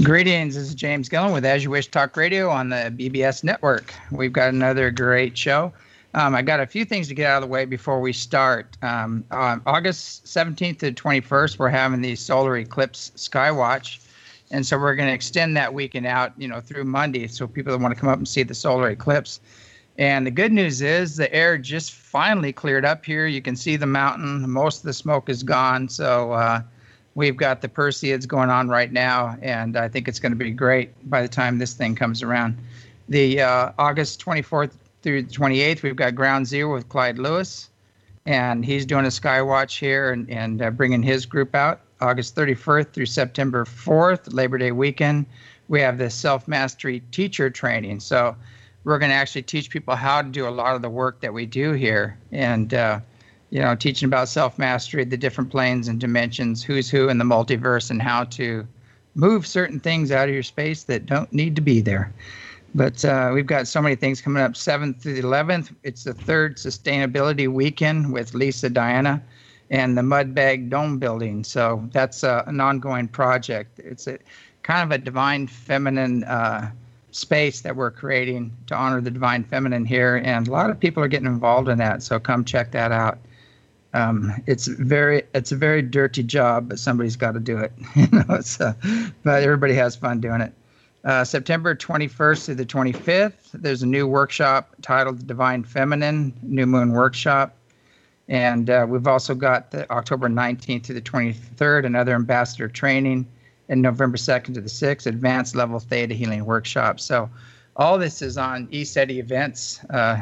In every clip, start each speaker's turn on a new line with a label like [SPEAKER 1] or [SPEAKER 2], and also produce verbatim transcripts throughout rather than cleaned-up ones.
[SPEAKER 1] Greetings, this is James Gillen with As You Wish Talk Radio on the B B S Network. We've got another great show. Um, I got a few things to get out of the way before we start. Um, on August seventeenth to twenty-first, we're having the Solar Eclipse Skywatch. And so we're going to extend that weekend out, you know, through Monday, so people that want to come up and see the solar eclipse. And the good news is the air just finally cleared up here. You can see the mountain. Most of the smoke is gone. So uh, we've got the Perseids going on right now, and I think it's going to be great by the time this thing comes around. The uh, August twenty-fourth through the twenty-eighth, we've got Ground Zero with Clyde Lewis, and he's doing a Skywatch here and, and uh, bringing his group out. August thirty-first through September fourth, Labor Day weekend, we have the Self-Mastery Teacher Training. So we're going to actually teach people how to do a lot of the work that we do here, and uh, you know, teaching about self-mastery, the different planes and dimensions, who's who in the multiverse, and how to move certain things out of your space that don't need to be there. But uh, we've got so many things coming up. seventh through the eleventh, it's the third Sustainability Weekend with Lisa Diana and the Mudbag Dome Building. So that's uh, an ongoing project. It's a kind of a divine feminine uh, space that we're creating to honor the divine feminine here, and a lot of people are getting involved in that. So come check that out. Um, it's very, it's a very dirty job, but somebody's got to do it. you know, it's, uh, but everybody has fun doing it. Uh, September twenty-first through the twenty-fifth, there's a new workshop titled The Divine Feminine New Moon Workshop. And uh, we've also got the October nineteenth to the twenty-third, another ambassador training, and November second to the sixth, advanced level theta healing workshop. So all this is on e seti events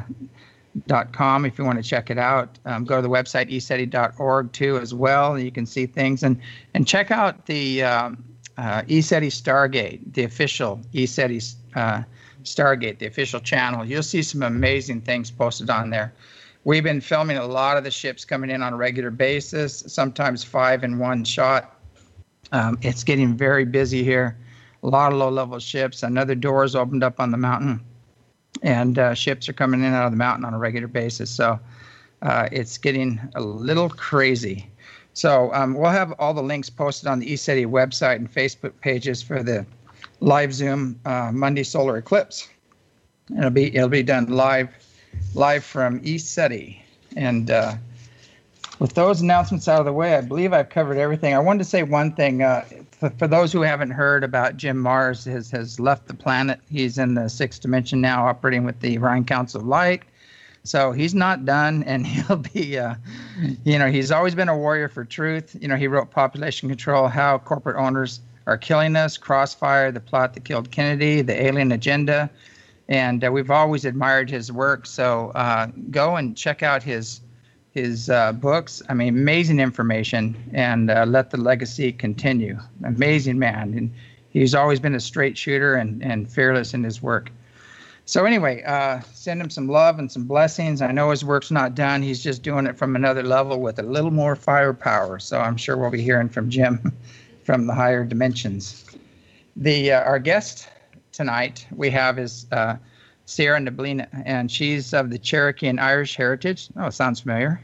[SPEAKER 1] dot com if you want to check it out. Um, go to the website e seti dot org too as well. You can see things, and and check out the um, uh, eSeti Stargate, the official eSeti uh, Stargate, the official channel. You'll see some amazing things posted on there. We've been filming a lot of the ships coming in on a regular basis, sometimes five in one shot. Um, it's getting very busy here. A lot of low-level ships. Another door is opened up on the mountain, and uh, ships are coming in and out of the mountain on a regular basis. So uh, it's getting a little crazy. So um, we'll have all the links posted on the eSeti website and Facebook pages for the live Zoom uh, Monday solar eclipse. It'll be it'll be done live. Live from eSeti. And uh, with those announcements out of the way, I believe I've covered everything. I wanted to say one thing. Uh, for, for those who haven't heard about Jim Mars, has, has left the planet. He's in the sixth dimension now, operating with the Orion Council of Light. So he's not done, and he'll be, uh, you know, he's always been a warrior for truth. You know, he wrote Population Control, How Corporate Owners Are Killing Us, Crossfire, The Plot That Killed Kennedy, The Alien Agenda. And uh, we've always admired his work. So uh, go and check out his his uh, books. I mean, amazing information, and uh, let the legacy continue. Amazing man. And he's always been a straight shooter and, and fearless in his work. So anyway, uh, send him some love and some blessings. I know his work's not done. He's just doing it from another level with a little more firepower. So I'm sure we'll be hearing from Jim from the higher dimensions. The uh, our guest tonight we have is uh, Sierra Neblina, and she's of the Cherokee and Irish heritage. Oh, sounds familiar.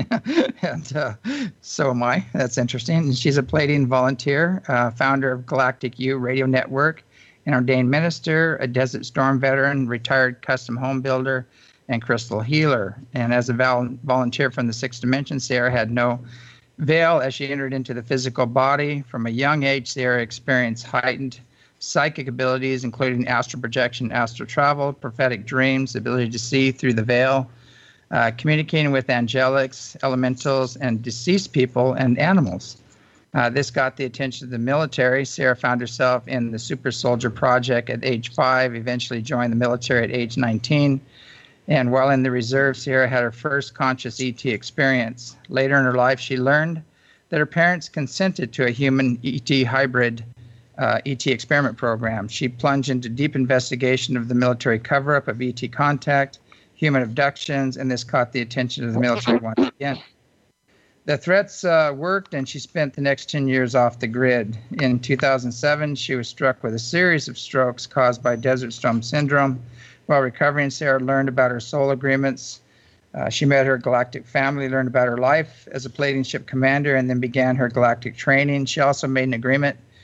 [SPEAKER 1] and uh, so am I. That's interesting. And she's a Pleiadian volunteer, uh, founder of Galactic U Radio Network, an ordained minister, a Desert Storm veteran, retired custom home builder, and crystal healer. And as a vol- volunteer from the sixth dimension, Sierra had no veil as she entered into the physical body. From a young age, Sierra experienced heightened psychic abilities, including astral projection, astral travel, prophetic dreams, the ability to see through the veil, uh, communicating with angelics, elementals, and deceased people and animals. Uh, this got the attention of the military. Sierra found herself in the Super Soldier Project at age five, eventually joined the military at age nineteen. And while in the reserve, Sierra had her first conscious E T experience. Later in her life, she learned that her parents consented to a human E T hybrid Uh, E T experiment program. She plunged into deep investigation of the military cover-up of E T contact, human abductions, and this caught the attention of the military once again. The threats uh, worked, and she spent the next ten years off the grid. In two thousand seven, she was struck with a series of strokes caused by Desert Storm Syndrome. While recovering, Sarah learned about her soul agreements. Uh, she met her galactic family, learned about her life as a Pleiadian ship commander, and then began her galactic training. She also made an agreement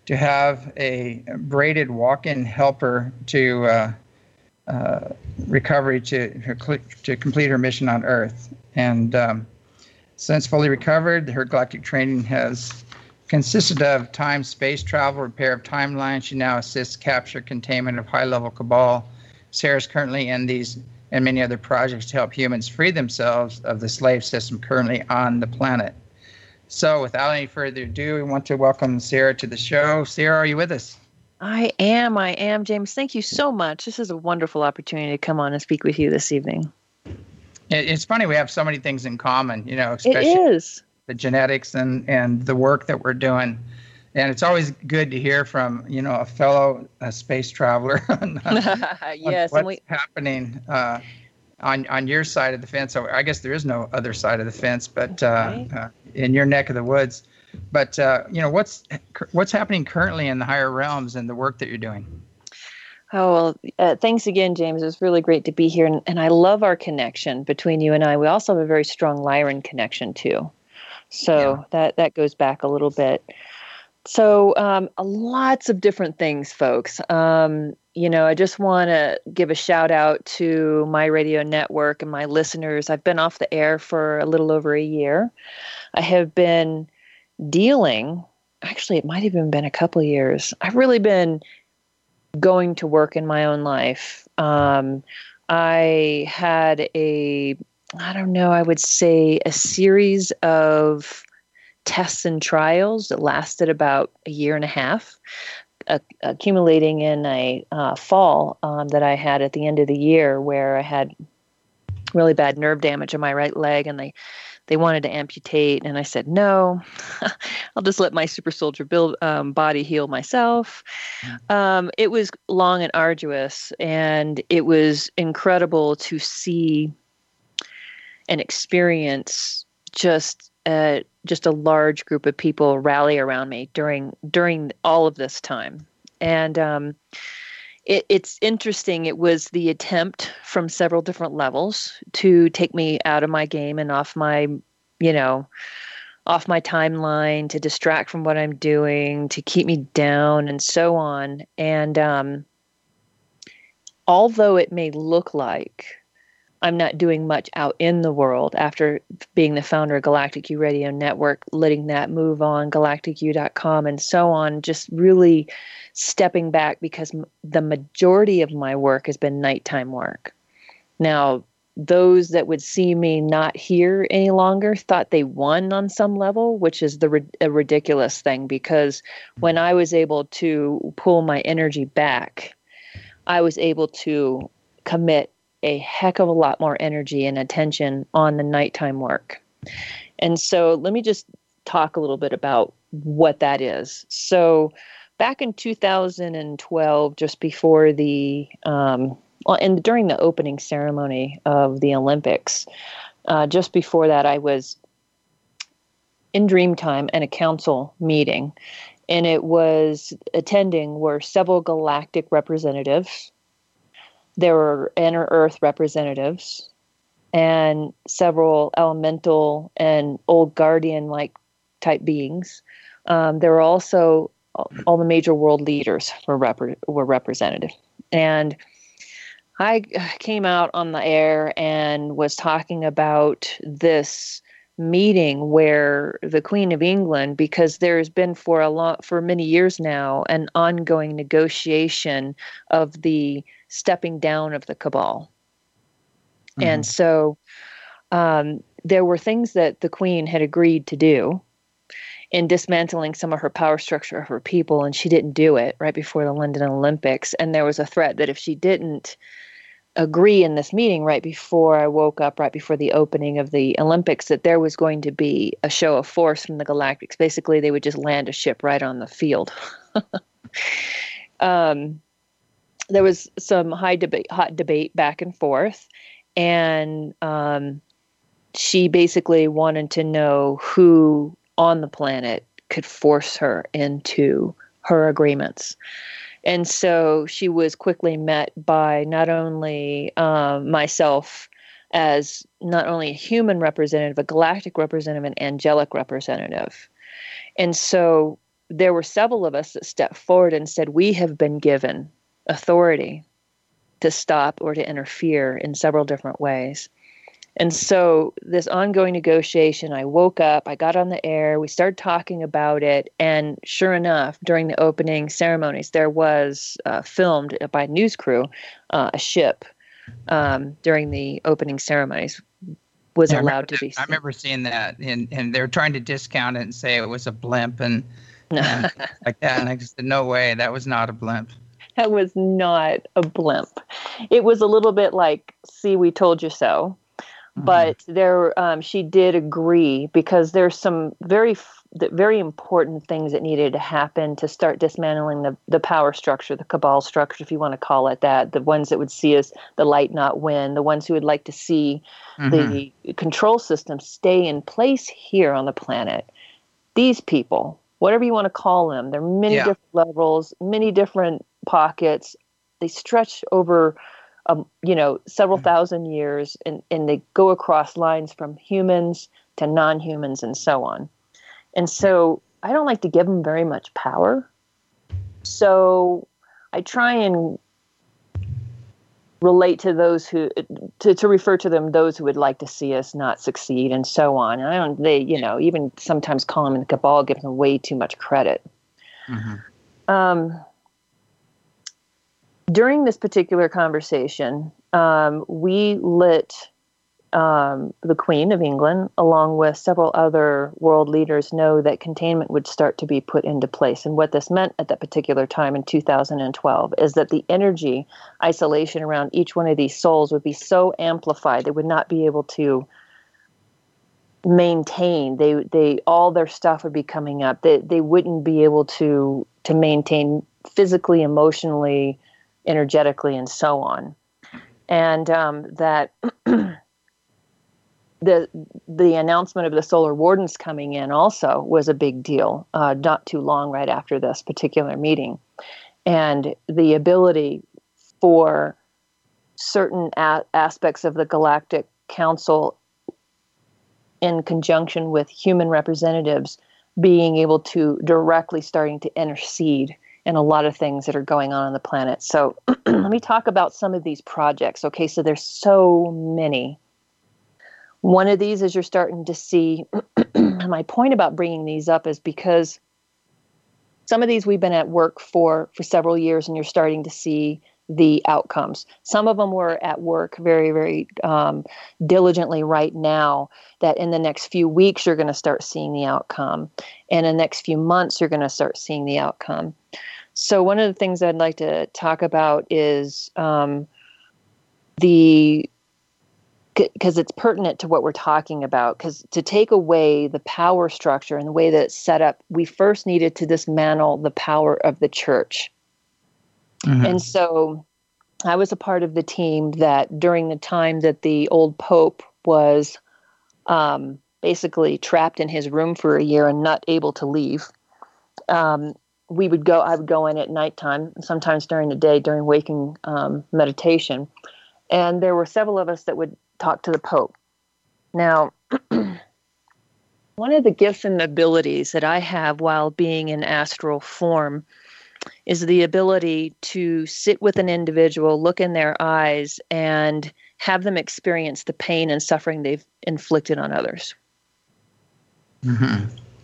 [SPEAKER 1] to have a braided walk-in helper to uh, uh, recovery to her to complete her mission on Earth. And um, since fully recovered, her galactic training has consisted of time, space travel, repair of timelines. She now assists capture, containment of high-level cabal. Sarah is currently in these and many other projects to help humans free themselves of the slave system currently on the planet. So without any further ado, we want to welcome Sarah to the show. Sarah, are you with us?
[SPEAKER 2] I am. I am, James. Thank you so much. This is a wonderful opportunity to come on and speak with you this evening.
[SPEAKER 1] It's funny. We have so many things in common, you know,
[SPEAKER 2] especially it is.
[SPEAKER 1] the genetics and, and the work that we're doing. And it's always good to hear from, you know, a fellow a space traveler on, on,
[SPEAKER 2] yes,
[SPEAKER 1] on what's
[SPEAKER 2] and we,
[SPEAKER 1] happening uh, on on your side of the fence. So I guess there is no other side of the fence, but uh,
[SPEAKER 2] right.
[SPEAKER 1] uh, in your neck of the woods. But, uh, you know, what's what's happening currently in the higher realms and the work that you're doing?
[SPEAKER 2] Oh, well, uh, thanks again, James. It's really great to be here. And, and I love our connection between you and I. We also have a very strong Lyran connection, too. So yeah. that, that goes back a little bit. So um, lots of different things, folks. Um, you know, I just want to give a shout out to my radio network and my listeners. I've been off the air for a little over a year. I have been dealing, actually, it might have even been a couple of years. I've really been going to work in my own life. Um, I had a, I don't know, I would say a series of tests and trials that lasted about a year and a half, uh, accumulating in a uh, fall um, that I had at the end of the year where I had really bad nerve damage in my right leg, and they, they wanted to amputate, and I said, no, I'll just let my super soldier build um, body heal myself. Um, it was long and arduous, and it was incredible to see and experience just uh, just a large group of people rally around me during during all of this time. And um, it, it's interesting. It was the attempt from several different levels to take me out of my game and off my, you know, off my timeline, to distract from what I'm doing, to keep me down, and so on. And um, although it may look like I'm not doing much out in the world after being the founder of Galactic U Radio Network, letting that move on, galactic u dot com, and so on, just really stepping back because the majority of my work has been nighttime work. Now, those that would see me not here any longer thought they won on some level, which is the a ridiculous thing, because when I was able to pull my energy back, I was able to commit a heck of a lot more energy and attention on the nighttime work. And so let me just talk a little bit about what that is. So back in two thousand twelve, just before the, um, well, and during the opening ceremony of the Olympics, uh, just before that, I was in Dreamtime and a council meeting, and it was attending were several galactic representatives. There were inner Earth representatives and several elemental and old guardian-like type beings. Um, there were also all the major world leaders were rep- were represented. And I came out on the air and was talking about this meeting where the Queen of England, because there's been for a long, for many years now, an ongoing negotiation of the stepping down of the cabal. Mm-hmm. And so um, there were things that the Queen had agreed to do in dismantling some of her power structure of her people, and she didn't do it right before the London Olympics. And there was a threat that if she didn't agree in this meeting right before I woke up, right before the opening of the Olympics, that there was going to be a show of force from the Galactics. Basically, they would just land a ship right on the field. um, there was some high debate, hot debate back and forth, and um, she basically wanted to know who on the planet could force her into her agreements. And so she was quickly met by not only um, myself as not only a human representative, a galactic representative, an angelic representative. And so there were several of us that stepped forward and said, we have been given authority to stop or to interfere in several different ways. And so this ongoing negotiation, I woke up, I got on the air, we started talking about it, and sure enough, during the opening ceremonies, there was uh, filmed by a news crew, uh, a ship um, during the opening ceremonies was
[SPEAKER 1] yeah,
[SPEAKER 2] allowed to
[SPEAKER 1] that.
[SPEAKER 2] be seen.
[SPEAKER 1] I remember seeing that, and, and they were trying to discount it and say it was a blimp and, and like that, and I just said, no way, that was not a blimp.
[SPEAKER 2] That was not a blimp. It was a little bit like, see, we told you so. But there, um, she did agree because there's some very, very important things that needed to happen to start dismantling the, the power structure, the cabal structure, if you want to call it that. The ones that would see us, the light not win, the ones who would like to see mm-hmm. the control system stay in place here on the planet. These people, whatever you want to call them, there are many yeah. different levels, many different pockets. They stretch over Um, you know, several thousand years, and, and they go across lines from humans to non-humans and so on. And so I don't like to give them very much power. So I try and relate to those who, to, to refer to them, those who would like to see us not succeed and so on. And I don't, they, you know, even sometimes call them in the cabal, give them way too much credit. Mm-hmm. Um, During this particular conversation, um, we lit um, the Queen of England, along with several other world leaders, know that containment would start to be put into place. And what this meant at that particular time in two thousand twelve is that the energy isolation around each one of these souls would be so amplified they would not be able to maintain. They they all their stuff would be coming up. They they wouldn't be able to to maintain physically, emotionally, energetically, and so on. And um, that the the announcement of the solar wardens coming in also was a big deal, uh, not too long right after this particular meeting. And the ability for certain a- aspects of the Galactic Council, in conjunction with human representatives, being able to directly starting to intercede and a lot of things that are going on on the planet. So let me talk about some of these projects. Okay, so there's so many. One of these is you're starting to see, my point about bringing these up is because some of these we've been at work for, for several years, and you're starting to see the outcomes. Some of them were at work very, very um, diligently right now, that in the next few weeks, you're going to start seeing the outcome. And in the next few months, you're going to start seeing the outcome. So one of the things I'd like to talk about is um, the, because it's pertinent to what we're talking about, because to take away the power structure and the way that it's set up, we first needed to dismantle the power of the church. Mm-hmm. And so I was a part of the team that during the time that the old Pope was um, basically trapped in his room for a year and not able to leave, um, we would go, I would go in at nighttime, sometimes during the day, during waking um, meditation. And there were several of us that would talk to the Pope. Now, one of the gifts and abilities that I have while being in astral form is the ability to sit with an individual, look in their eyes, and have them experience the pain and suffering they've inflicted on others. Mm-hmm.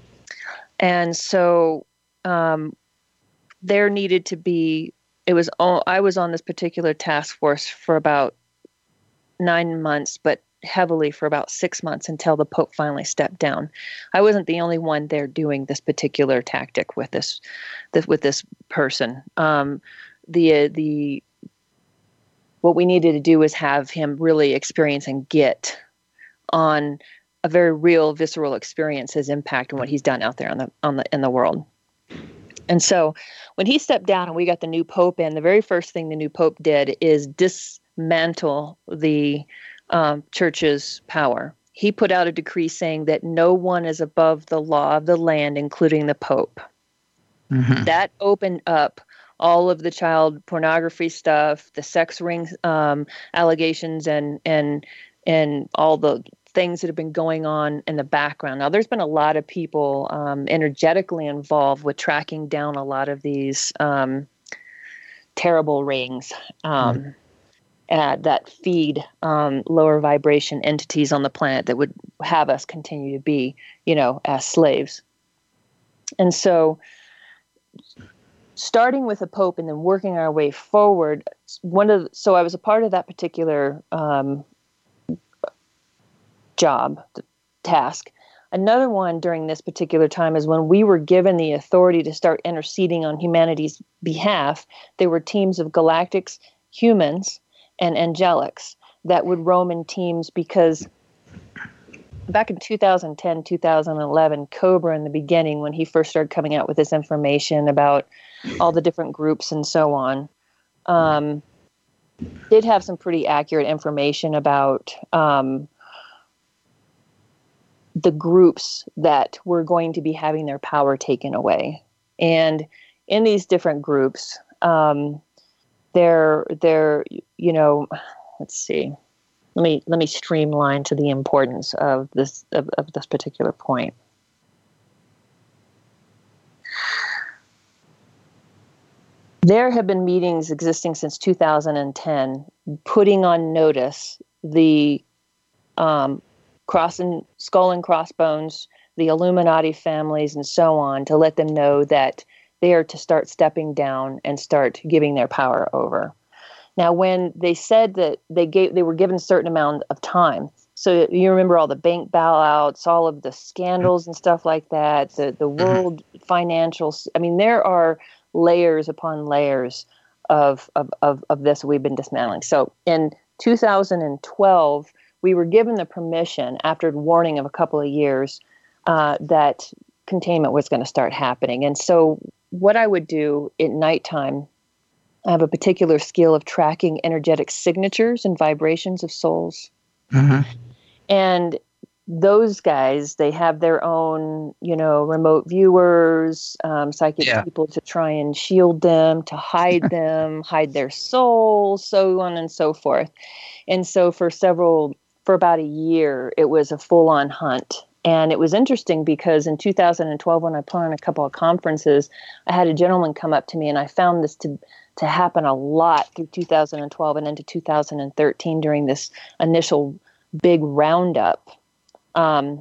[SPEAKER 2] And so um, there needed to be, it was all, I was on this particular task force for about nine months, but heavily for about six months until the Pope finally stepped down. I wasn't the only one there doing this particular tactic with this, this with this person. Um, the uh, the what we needed to do was have him really experience and get on a very real, visceral experience his impact and what he's done out there on the on the in the world. And so, when he stepped down and we got the new Pope in, the very first thing the new Pope did is dismantle the Um, church's power. He put out a decree saying that no one is above the law of the land, including the Pope. Mm-hmm. That opened up all of the child pornography stuff, the sex ring um, allegations, and and and all the things that have been going on in the background. Now, there's been a lot of people um, energetically involved with tracking down a lot of these um, terrible rings um, mm. uh, that feed um, lower vibration entities on the planet that would have us continue to be, you know, as slaves. And so starting with a pope and then working our way forward, one of the, so I was a part of that particular um, job, the task. Another one during this particular time is when we were given the authority to start interceding on humanity's behalf. There were teams of galactics, humans, and angelics that would roam in teams, because back in two thousand ten, two thousand eleven, Cobra in the beginning, when he first started coming out with this information about all the different groups and so on, um, did have some pretty accurate information about um, the groups that were going to be having their power taken away. And in these different groups, um, they're, they're, you know, let's see, let me, let me streamline to the importance of this, of, of this particular point. There have been meetings existing since two thousand ten, putting on notice the, um, Cross and Skull and Crossbones, the Illuminati families, and so on, to let them know that they are to start stepping down and start giving their power over. Now, when they said that they gave, they were given a certain amount of time. So you remember all the bank bailouts, all of the scandals and stuff like that, the the world financials. I mean, there are layers upon layers of of of, of this we've been dismantling. So in two thousand twelve. We were given the permission, after warning of a couple of years, uh, that containment was going to start happening. And so what I would do at nighttime, I have a particular skill of tracking energetic signatures and vibrations of souls. Mm-hmm. And those guys, they have their own, you know, remote viewers, um, psychic yeah. people to try and shield them, to hide them, hide their souls, so on and so forth. And so for several For about a year, it was a full-on hunt. And it was interesting because in two thousand twelve, when I put on a couple of conferences, I had a gentleman come up to me, and I found this to to happen a lot through two thousand twelve and into two thousand thirteen during this initial big roundup. Um,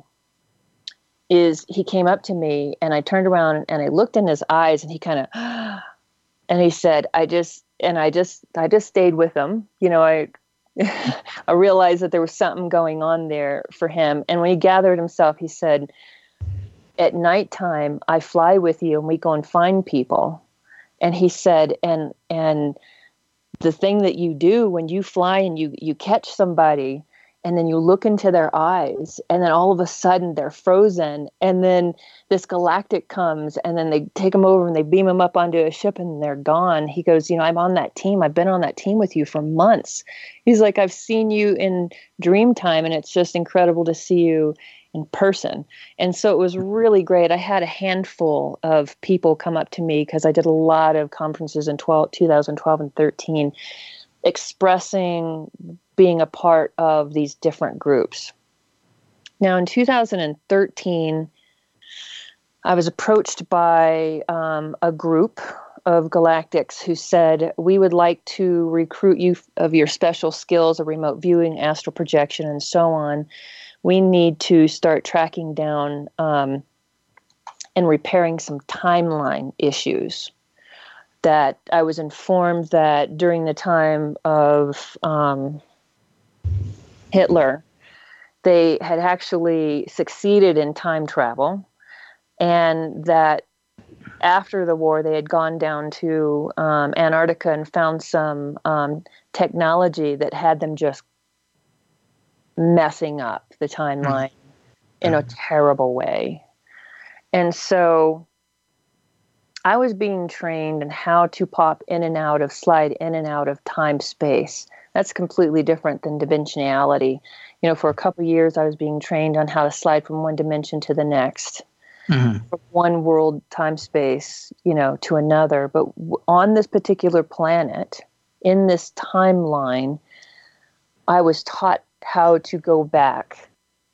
[SPEAKER 2] is he came up to me, and I turned around and I looked in his eyes, and he kind of, and he said, I just, and I just, I just stayed with him. You know, I, I realized that there was something going on there for him. And when he gathered himself, he said, at nighttime, I fly with you and we go and find people. And he said, and, and the thing that you do when you fly and you, you catch somebody, and then you look into their eyes, and then all of a sudden they're frozen. And then this galactic comes, and then they take them over and they beam them up onto a ship, and they're gone. He goes, you know, I'm on that team. I've been on that team with you for months. He's like, I've seen you in dream time, and it's just incredible to see you in person. And so it was really great. I had a handful of people come up to me, because I did a lot of conferences in twelve, two thousand twelve and thirteen, expressing being a part of these different groups. Now, in two thousand thirteen, I was approached by um, a group of galactics who said, we would like to recruit you of your special skills of remote viewing, astral projection, and so on. We need to start tracking down um, and repairing some timeline issues. That I was informed that during the time of um, Hitler, they had actually succeeded in time travel, and that after the war, they had gone down to um, Antarctica and found some um, technology that had them just messing up the timeline in a terrible way. And so I was being trained in how to pop in and out of, slide in and out of time space. That's completely different than dimensionality. You know, for a couple of years, I was being trained on how to slide from one dimension to the next, mm-hmm. from one world time space, you know, to another. But w- on this particular planet, in this timeline, I was taught how to go back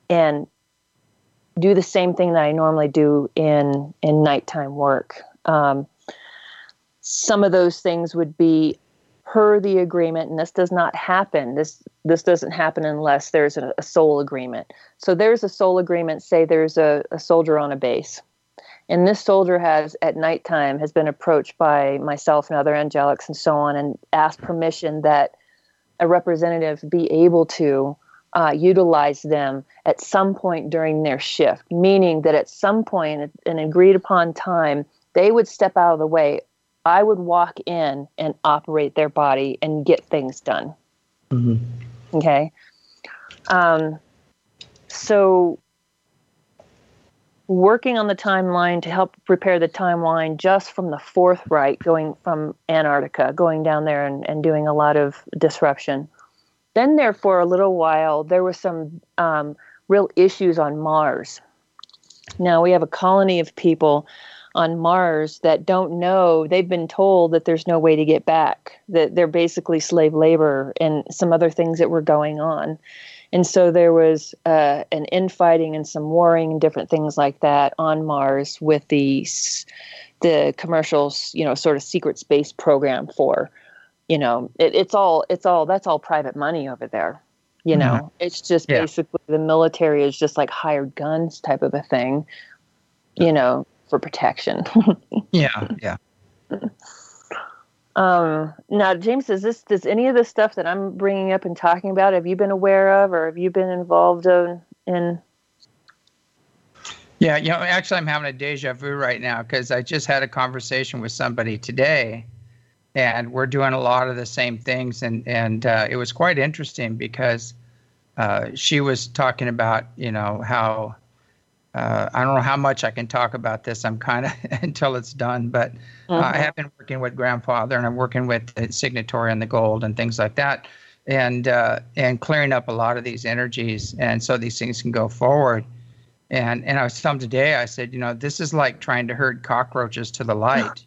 [SPEAKER 2] and do the same thing that I normally do in, in nighttime work. Um, some of those things would be per the agreement, and this does not happen. This this doesn't happen unless there's a, a soul agreement. So there's a soul agreement, say there's a, a soldier on a base. And this soldier has, at nighttime, has been approached by myself and other angelics and so on, and asked permission that a representative be able to uh, utilize them at some point during their shift, meaning that at some point, at an agreed upon time, they would step out of the way. I would walk in and operate their body and get things done. Mm-hmm. Okay. Um, so working on the timeline to help prepare the timeline just from the Fourth Reich, going from Antarctica, going down there and, and doing a lot of disruption. Then there for a little while, there were some um, real issues on Mars. Now we have a colony of people on Mars that don't know, they've been told that there's no way to get back, that they're basically slave labor and some other things that were going on. And so there was uh, an infighting and some warring and different things like that on Mars with the the commercial, you know, sort of secret space program for, you know, it, it's all it's all that's all private money over there. You know, mm-hmm. It's just yeah. basically the military is just like hired guns type of a thing, you know, for protection.
[SPEAKER 1] yeah, yeah.
[SPEAKER 2] Um, now, James, does this, does any of the stuff that I'm bringing up and talking about, have you been aware of, or have you been involved in? in...
[SPEAKER 1] Yeah, you know, actually I'm having a deja vu right now because I just had a conversation with somebody today and we're doing a lot of the same things. And, and, uh, it was quite interesting because, uh, she was talking about, you know, how, Uh, I don't know how much I can talk about this. I'm kind of until it's done, but uh, mm-hmm. I have been working with Grandfather, and I'm working with the Signatory and the Gold and things like that, and uh, and clearing up a lot of these energies, and so these things can go forward. And and I was telling them today, I said, you know, this is like trying to herd cockroaches to the light,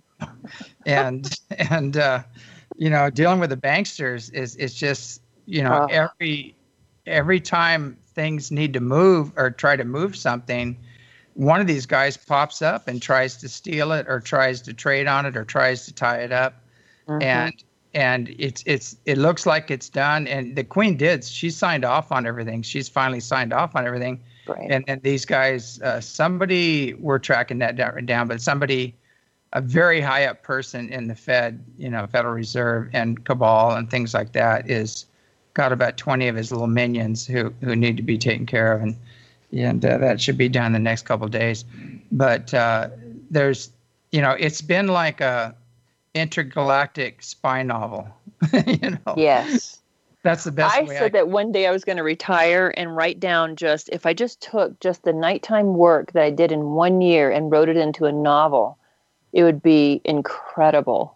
[SPEAKER 1] and and uh, you know, dealing with the banksters is is just, you know, oh. every every time things need to move or try to move something, one of these guys pops up and tries to steal it or tries to trade on it or tries to tie it up. Mm-hmm. And and it's it's it looks like it's done. And the Queen did. She signed off on everything. She's finally signed off on everything.
[SPEAKER 2] Right.
[SPEAKER 1] And then these guys, uh, somebody, we're tracking that down, down, but somebody, a very high up person in the Fed, you know, Federal Reserve and Cabal and things like that is got about twenty of his little minions who, who need to be taken care of. And, and uh, that should be done the next couple of days. But uh, there's, you know, it's been like a intergalactic spy novel, you know?
[SPEAKER 2] Yes.
[SPEAKER 1] That's the best
[SPEAKER 2] I
[SPEAKER 1] way
[SPEAKER 2] said
[SPEAKER 1] I
[SPEAKER 2] that one day I was going to retire and write down just, if I just took just the nighttime work that I did in one year and wrote it into a novel, it would be incredible.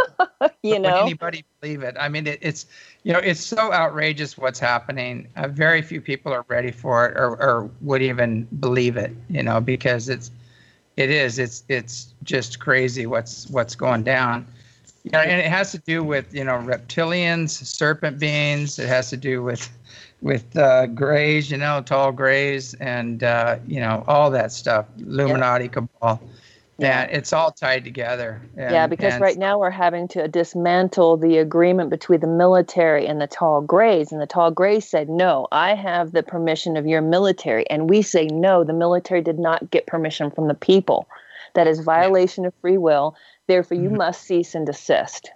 [SPEAKER 2] You know,
[SPEAKER 1] would anybody believe it? I mean, it, it's, you know, it's so outrageous what's happening. Uh, very few people are ready for it or, or would even believe it, you know, because it's, it is, it's, it's just crazy what's, what's going down. You know, and it has to do with, you know, reptilians, serpent beings. It has to do with, with uh, grays, you know, tall grays and, uh, you know, all that stuff, Illuminati, yep. Cabal. Yeah, it's all tied together. And,
[SPEAKER 2] yeah, because
[SPEAKER 1] and,
[SPEAKER 2] right now we're having to dismantle the agreement between the military and the Tall Grays. And the Tall Grays said, no, I have the permission of your military. And we say, no, the military did not get permission from the people. That is violation yeah. of free will. Therefore, you mm-hmm. must cease and desist.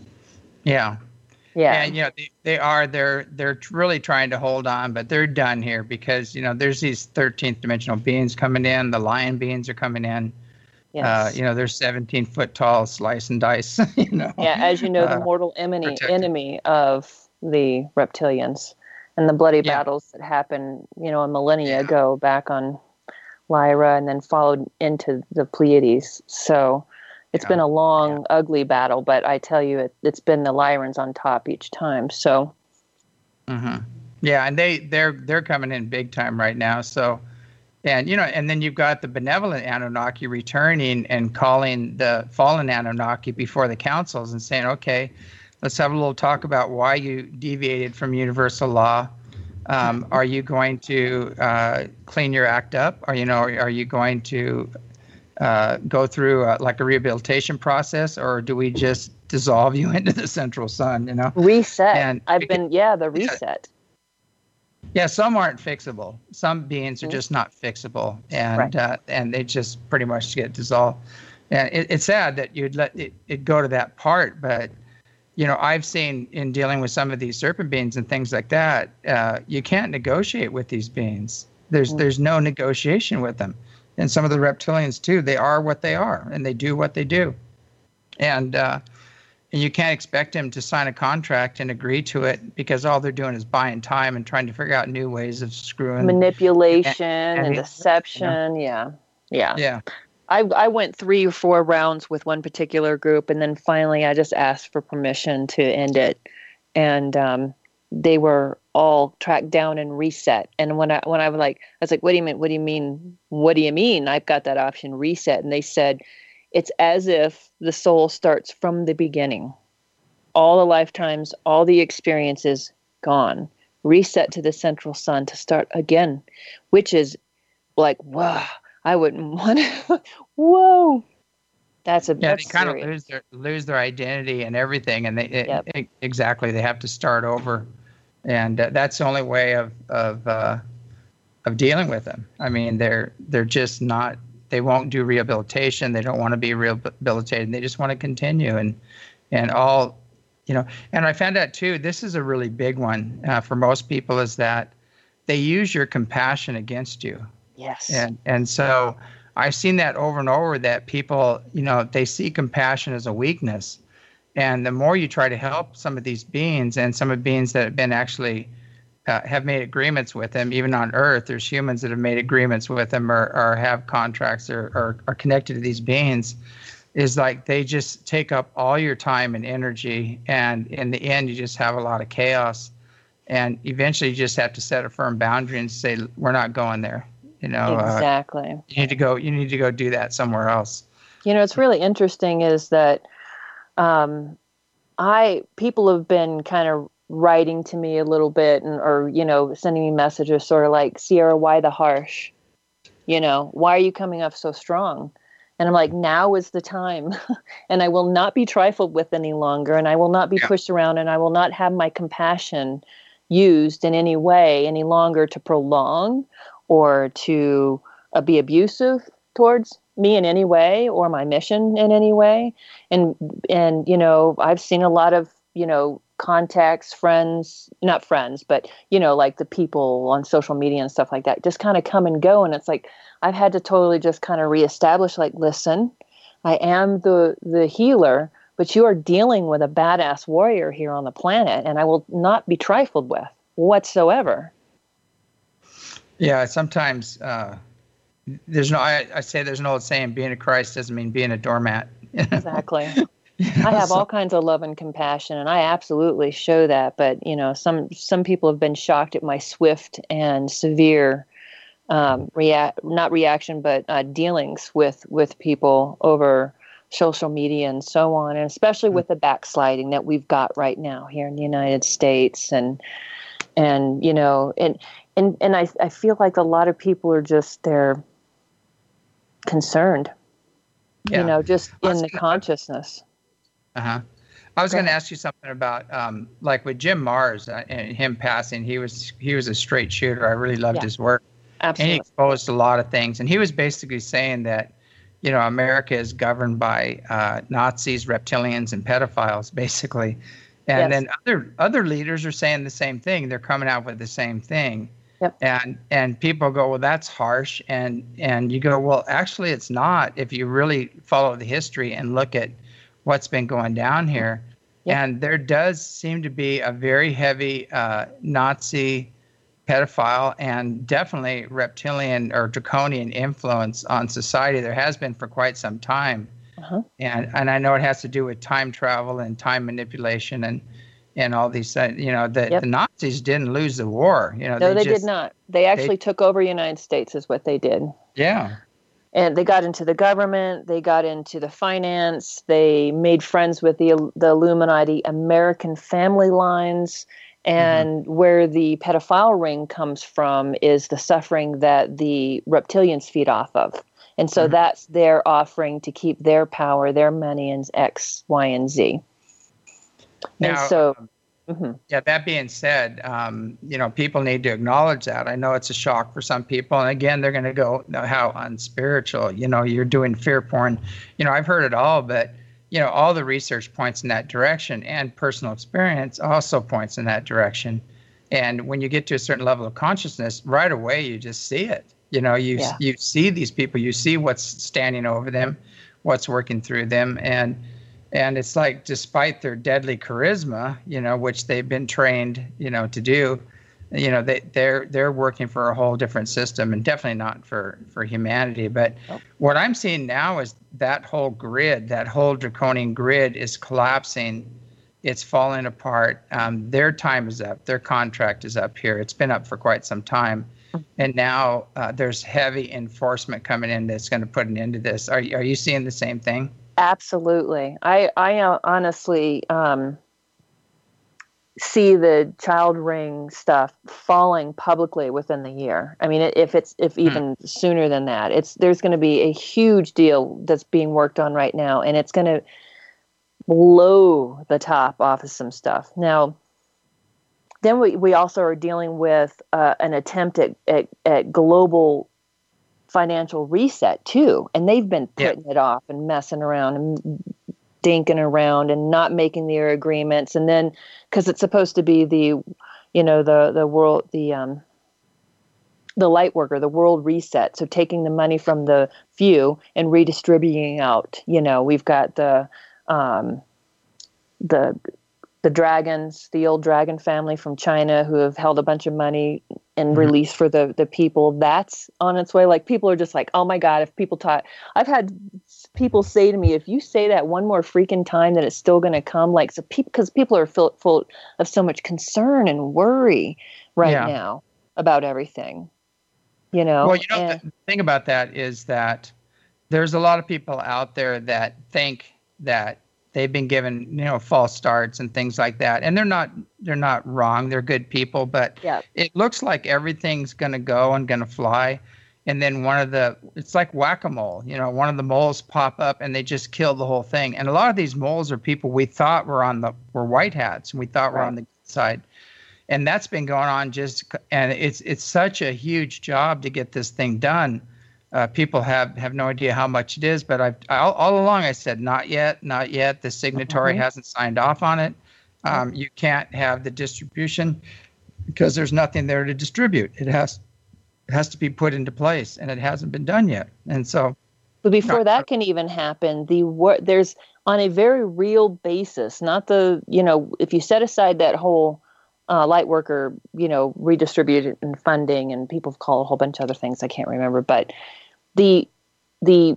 [SPEAKER 1] Yeah.
[SPEAKER 2] Yeah.
[SPEAKER 1] And, you know, they, they are, they're, they're really trying to hold on, but they're done here because, you know, there's these thirteenth dimensional beings coming in. The lion beings are coming in. Yes. Uh, you know, they're seventeen foot tall, slice and dice, you know.
[SPEAKER 2] Yeah, as you know, the uh, mortal enemy, enemy of the reptilians and the bloody yeah. battles that happened, you know, a millennia yeah. ago back on Lyra and then followed into the Pleiades. So it's yeah. been a long, yeah. ugly battle, but I tell you, it, it's been the Lyrans on top each time. So.
[SPEAKER 1] Mm-hmm. Yeah, and they, they're, they're coming in big time right now. So. And, you know, and then you've got the benevolent Anunnaki returning and calling the fallen Anunnaki before the councils and saying, okay, let's have a little talk about why you deviated from universal law. Um, are you going to uh, clean your act up? Or, you know, are you going to uh, go through uh, like a rehabilitation process, or do we just dissolve you into the central sun, you know?
[SPEAKER 2] Reset.
[SPEAKER 1] And
[SPEAKER 2] I've been, yeah, the reset.
[SPEAKER 1] Yeah, some aren't fixable. Some beings are mm-hmm. just not fixable, and right. uh, and they just pretty much get dissolved. And it, it's sad that you'd let it, it go to that part, but you know, I've seen in dealing with some of these serpent beings and things like that, uh, you can't negotiate with these beings. There's mm-hmm. there's no negotiation with them. And some of the reptilians too, they are what they are, and they do what they do. And uh, and you can't expect them to sign a contract and agree to it, because all they're doing is buying time and trying to figure out new ways of screwing.
[SPEAKER 2] Manipulation and, and, and deception. You know? Yeah. Yeah.
[SPEAKER 1] Yeah.
[SPEAKER 2] I I went three or four rounds with one particular group, and then finally I just asked for permission to end it, and um, they were all tracked down and reset. And when I when I was like, I was like, "What do you mean? What do you mean? What do you mean? I've got that option, reset." And they said, "It's as if the soul starts from the beginning, all the lifetimes, all the experiences gone, reset to the central sun to start again," which is like, wow. I wouldn't want to. Whoa, that's a
[SPEAKER 1] yeah.
[SPEAKER 2] That's
[SPEAKER 1] they kind
[SPEAKER 2] serious.
[SPEAKER 1] of lose their lose their identity and everything, and they it,
[SPEAKER 2] yep.
[SPEAKER 1] it, exactly they have to start over, and uh, that's the only way of of uh, of dealing with them. I mean, they're they're just not. They won't do rehabilitation. They don't want to be rehabilitated. They just want to continue, and and all, you know. And I found out too. This is a really big one uh, for most people, is that they use your compassion against you.
[SPEAKER 2] Yes.
[SPEAKER 1] And and so I've seen that over and over, that people, you know, they see compassion as a weakness. And the more you try to help some of these beings, and some of the beings that have been actually uh, have made agreements with them, even on Earth, there's humans that have made agreements with them, or, or have contracts, or, or are connected to these beings, is like they just take up all your time and energy. And in the end, you just have a lot of chaos. And eventually you just have to set a firm boundary and say, we're not going there. You know,
[SPEAKER 2] exactly.
[SPEAKER 1] Uh, you need to go. You need to go do that somewhere else.
[SPEAKER 2] You know, it's really interesting is that um, I people have been kind of writing to me a little bit, and or you know, sending me messages, sort of like, Sierra, why the harsh? You know, why are you coming up so strong? And I'm like, now is the time, and I will not be trifled with any longer, and I will not be yeah. pushed around, and I will not have my compassion used in any way any longer to prolong or to uh, be abusive towards me in any way, or my mission in any way. And, and, you know, I've seen a lot of, you know, contacts, friends, not friends, but, you know, like the people on social media and stuff like that, just kind of come and go. And it's like, I've had to totally just kind of reestablish, like, listen, I am the, the healer, but you are dealing with a badass warrior here on the planet, and I will not be trifled with whatsoever.
[SPEAKER 1] Yeah, sometimes uh, there's no. I, I say there's an old saying: being a Christ doesn't mean being a doormat.
[SPEAKER 2] Exactly.
[SPEAKER 1] You know,
[SPEAKER 2] I have
[SPEAKER 1] so.
[SPEAKER 2] all kinds of love and compassion, and I absolutely show that. But you know, some some people have been shocked at my swift and severe um, react not reaction, but uh, dealings with with people over social media and so on, and especially with the backsliding that we've got right now here in the United States, and and you know, and. And and I, I feel like a lot of people are just, they're concerned, yeah. you know, just in the consciousness.
[SPEAKER 1] Uh-huh. I was going to ask you something about, um, like with Jim Marrs uh, and him passing, he was he was a straight shooter. I really loved yeah. his work.
[SPEAKER 2] Absolutely.
[SPEAKER 1] And he exposed a lot of things. And he was basically saying that, you know, America is governed by uh, Nazis, reptilians, and pedophiles, basically. And yes. then other other leaders are saying the same thing. They're coming out with the same thing.
[SPEAKER 2] Yep.
[SPEAKER 1] And and people go, well, that's harsh. And and you go, well, actually, it's not, if you really follow the history and look at what's been going down here. Yep. And there does seem to be a very heavy uh, Nazi, pedophile, and definitely reptilian or draconian influence on society. There has been for quite some time. Uh-huh. And and I know it has to do with time travel and time manipulation and and all these, uh, you know, the, yep. the Nazis didn't lose the war. You know,
[SPEAKER 2] no, they,
[SPEAKER 1] they just,
[SPEAKER 2] did not. They actually they, took over the United States is what they did.
[SPEAKER 1] Yeah.
[SPEAKER 2] And they got into the government. They got into the finance. They made friends with the the Illuminati American family lines. And mm-hmm. where the pedophile ring comes from is the suffering that the reptilians feed off of. And so mm-hmm. that's their offering to keep their power, their money, and X, Y, and Z.
[SPEAKER 1] Now,
[SPEAKER 2] and so,
[SPEAKER 1] um,
[SPEAKER 2] mm-hmm.
[SPEAKER 1] yeah, that being said, um, you know, people need to acknowledge that. I know it's a shock for some people. And again, they're going to go, no, how unspiritual, you know, you're doing fear porn. You know, I've heard it all, but, you know, all the research points in that direction, and personal experience also points in that direction. And when you get to a certain level of consciousness, right away, you just see it. You know, you yeah. you see these people, you see what's standing over them, what's working through them. And and it's like, despite their deadly charisma, you know, which they've been trained, you know, to do, you know, they, they're they're working for a whole different system, and definitely not for, for humanity. But oh. what I'm seeing now is that whole grid, that whole draconian grid is collapsing. It's falling apart. Um, their time is up. Their contract is up here. It's been up for quite some time. And now uh, there's heavy enforcement coming in that's going to put an end to this. Are, are you seeing the same thing?
[SPEAKER 2] Absolutely. I, I uh, honestly um, see the child ring stuff falling publicly within the year. I mean, if it's if even hmm. sooner than that, it's there's going to be a huge deal that's being worked on right now, and it's going to blow the top off of some stuff. Now, then we, we also are dealing with uh, an attempt at, at, at global financial reset too. And they've been putting yeah. it off and messing around and dinking around and not making their agreements. And then, cause it's supposed to be the, you know, the, the world, the, um, the light worker, the world reset. So taking the money from the few and redistributing out, you know, we've got the, um, the, the dragons, the old dragon family from China who have held a bunch of money and mm-hmm. released for the, the people. That's on its way. Like, people are just like, oh my God, if people taught, I've had people say to me, if you say that one more freaking time, that it's still going to come. Like, so people, because people are full, full of so much concern and worry right yeah. now about everything, you know?
[SPEAKER 1] Well, you know,
[SPEAKER 2] and,
[SPEAKER 1] the thing about that is that there's a lot of people out there that think that they've been given, you know, false starts and things like that. And they're not, they're not wrong. They're good people, but
[SPEAKER 2] yeah.
[SPEAKER 1] it looks like everything's going to go and going to fly. And then one of the, it's like whack-a-mole, you know, one of the moles pop up and they just kill the whole thing. And a lot of these moles are people we thought were on the, were white hats, and we thought right. were on the good side. And that's been going on just, and it's, it's such a huge job to get this thing done. Uh, people have, have no idea how much it is, but I've all, all along I said, not yet, not yet. The signatory mm-hmm. hasn't signed off on it. Um, you can't have the distribution because there's nothing there to distribute. It has it has to be put into place, and it hasn't been done yet. And so,
[SPEAKER 2] but before that can even happen, the wor- there's on a very real basis, not the, you know, if you set aside that whole uh, light worker, you know, redistributed and funding, and people call it a whole bunch of other things I can't remember, but the the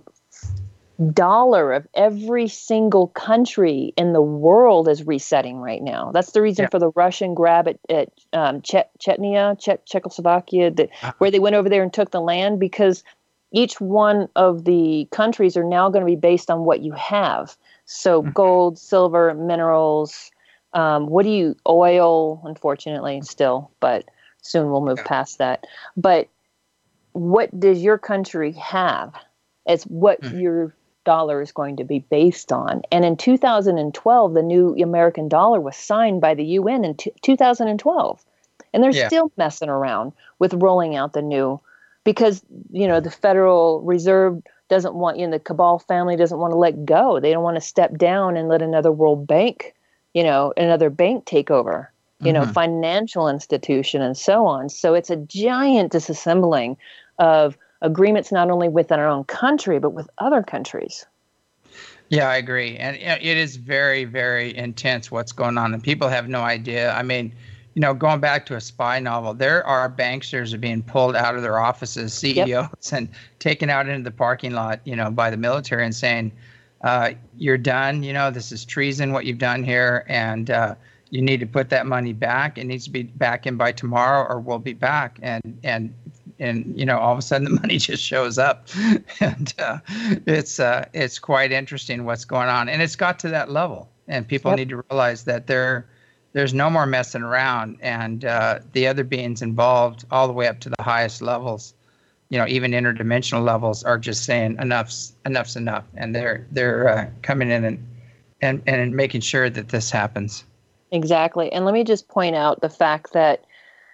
[SPEAKER 2] dollar of every single country in the world is resetting right now. That's the reason yeah. for the Russian grab at, at um, che- Chechnya, che- Czechoslovakia, the, uh-huh. where they went over there and took the land, because each one of the countries are now going to be based on what you have. So mm-hmm. gold, silver, minerals, um, what do you, oil, unfortunately, still, but soon we'll move yeah. past that. But what does your country have? It's what mm-hmm. your dollar is going to be based on. And in two thousand twelve, the new American dollar was signed by the U N in t- two thousand twelve. And they're yeah. still messing around with rolling out the new, because, you know, the Federal Reserve doesn't want, you know, the Cabal family doesn't want to let go. They don't want to step down and let another World Bank, you know, another bank take over, you mm-hmm. know, financial institution and so on. So it's a giant disassembling of agreements, not only within our own country, but with other countries.
[SPEAKER 1] Yeah, I agree. And it is very, very intense what's going on. And people have no idea. I mean, you know, going back to a spy novel, there are banksters that are being pulled out of their offices, C E Os, yep. and taken out into the parking lot, you know, by the military and saying, uh, you're done. You know, this is treason, what you've done here. And uh, you need to put that money back. It needs to be back in by tomorrow, or we'll be back. And, and, And, you know, all of a sudden the money just shows up. And uh, it's uh, it's quite interesting what's going on. And it's got to that level. And people yep. need to realize that they're there's no more messing around. And uh, the other beings involved, all the way up to the highest levels, you know, even interdimensional levels, are just saying enough's enough's enough, and they're they're uh, coming in and and and making sure that this happens.
[SPEAKER 2] Exactly. And let me just point out the fact that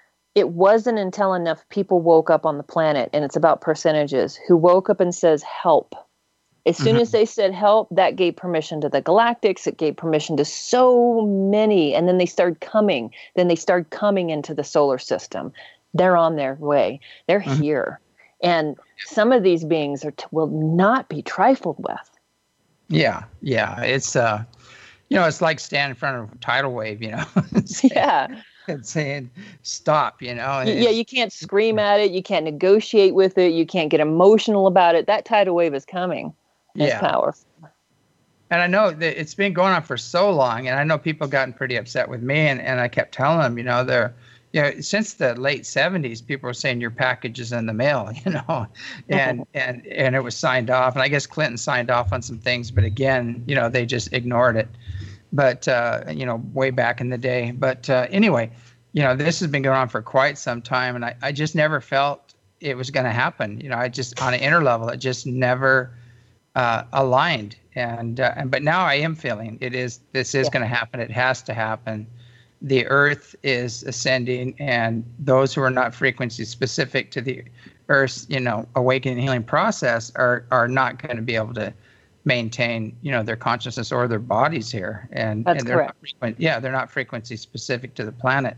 [SPEAKER 2] it wasn't until enough people woke up on the planet, and it's about percentages, who woke up and says help. As soon mm-hmm. as they said help, that gave permission to the galactics. It gave permission to so many. And then they started coming. Then they started coming into the solar system. They're on their way. They're mm-hmm. here. And some of these beings are t- will not be trifled with.
[SPEAKER 1] Yeah, yeah. It's, uh, you know, it's like standing in front of a tidal wave, you know. saying,
[SPEAKER 2] yeah.
[SPEAKER 1] And saying, stop, you know.
[SPEAKER 2] And yeah, you can't scream at it. You can't negotiate with it. You can't get emotional about it. That tidal wave is coming. It's
[SPEAKER 1] yeah.
[SPEAKER 2] powerful.
[SPEAKER 1] And I know that it's been going on for so long, and I know people have gotten pretty upset with me, and, and I kept telling them, you know, they're, you know, since the late seventies, people were saying your package is in the mail, you know, and, and, and it was signed off. And I guess Clinton signed off on some things, but again, you know, they just ignored it. But, uh, you know, way back in the day. But uh, anyway, you know, this has been going on for quite some time, and I, I just never felt it was going to happen. You know, I just, on an inner level, it just never uh, aligned. And, uh, and but now I am feeling it is, this is yeah. going to happen. It has to happen. The Earth is ascending, and those who are not frequency specific to the Earth's, you know, awakening healing process are are not going to be able to maintain, you know, their consciousness or their bodies here. And,
[SPEAKER 2] That's
[SPEAKER 1] and they're
[SPEAKER 2] correct.
[SPEAKER 1] not frequent, yeah, they're not frequency specific to the planet.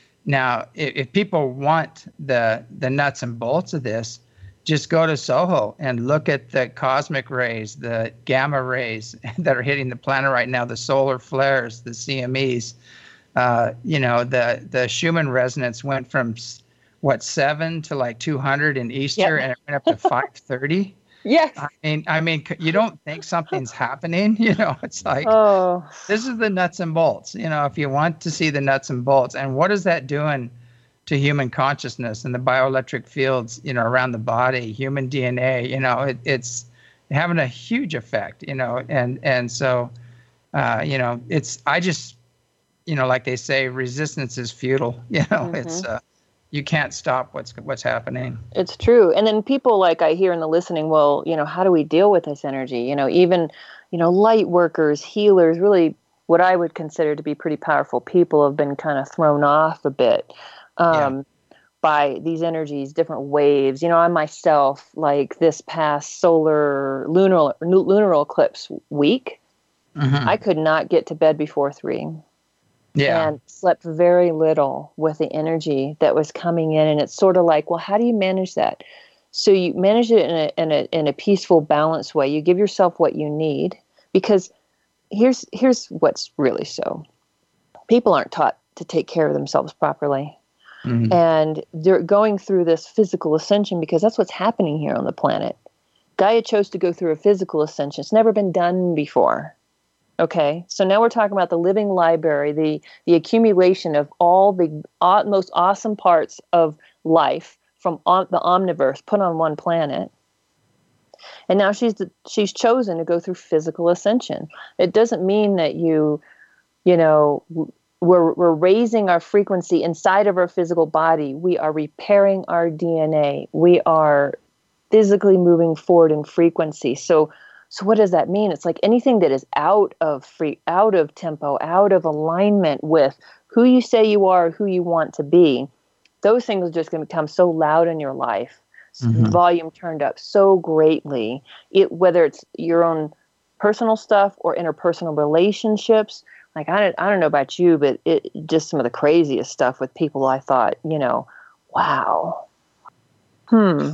[SPEAKER 1] Now, if, if people want the the nuts and bolts of this, just go to Soho and look at the cosmic rays, the gamma rays that are hitting the planet right now, the solar flares, the C M Es. Uh, you know, the, the Schumann resonance went from, what, seven to like two hundred in Easter, yep. and it went up to five thirty.
[SPEAKER 2] Yes.
[SPEAKER 1] I mean, I mean, you don't think something's happening, you know, it's like,
[SPEAKER 2] oh.
[SPEAKER 1] This is the nuts and bolts, you know, if you want to see the nuts and bolts. And what is that doing to human consciousness and the bioelectric fields, you know, around the body, human D N A, you know, it, it's having a huge effect, you know, and, and so, uh, you know, it's, I just, you know, like they say, resistance is futile, you know, mm-hmm. it's, uh, you can't stop what's what's happening.
[SPEAKER 2] It's true. And then people, like I hear in the listening, well, you know, how do we deal with this energy? You know, even, you know, light workers, healers, really what I would consider to be pretty powerful people have been kind of thrown off a bit um, yeah. by these energies, different waves. You know, I myself, like this past solar lunar lunar eclipse week, mm-hmm. I could not get to bed before three.
[SPEAKER 1] Yeah.
[SPEAKER 2] And slept very little with the energy that was coming in. And it's sort of like, well, how do you manage that? So you manage it in a, in a, in a peaceful, balanced way. You give yourself what you need, because here's, here's what's really so. People aren't taught to take care of themselves properly. Mm-hmm. And they're going through this physical ascension because that's what's happening here on the planet. Gaia chose to go through a physical ascension. It's never been done before. Okay, so now we're talking about the living library, the the accumulation of all the uh, most awesome parts of life from om- the omniverse put on one planet. And now she's the, she's chosen to go through physical ascension. It doesn't mean that you, you know, we're we're raising our frequency inside of our physical body. We are repairing our D N A. We are physically moving forward in frequency. So. So what does that mean? It's like anything that is out of free, out of tempo, out of alignment with who you say you are, who you want to be, those things are just going to become so loud in your life, mm-hmm. volume turned up so greatly, it, whether it's your own personal stuff or interpersonal relationships. Like, I don't, I don't know about you, but it just some of the craziest stuff with people I thought, you know, wow. Hmm.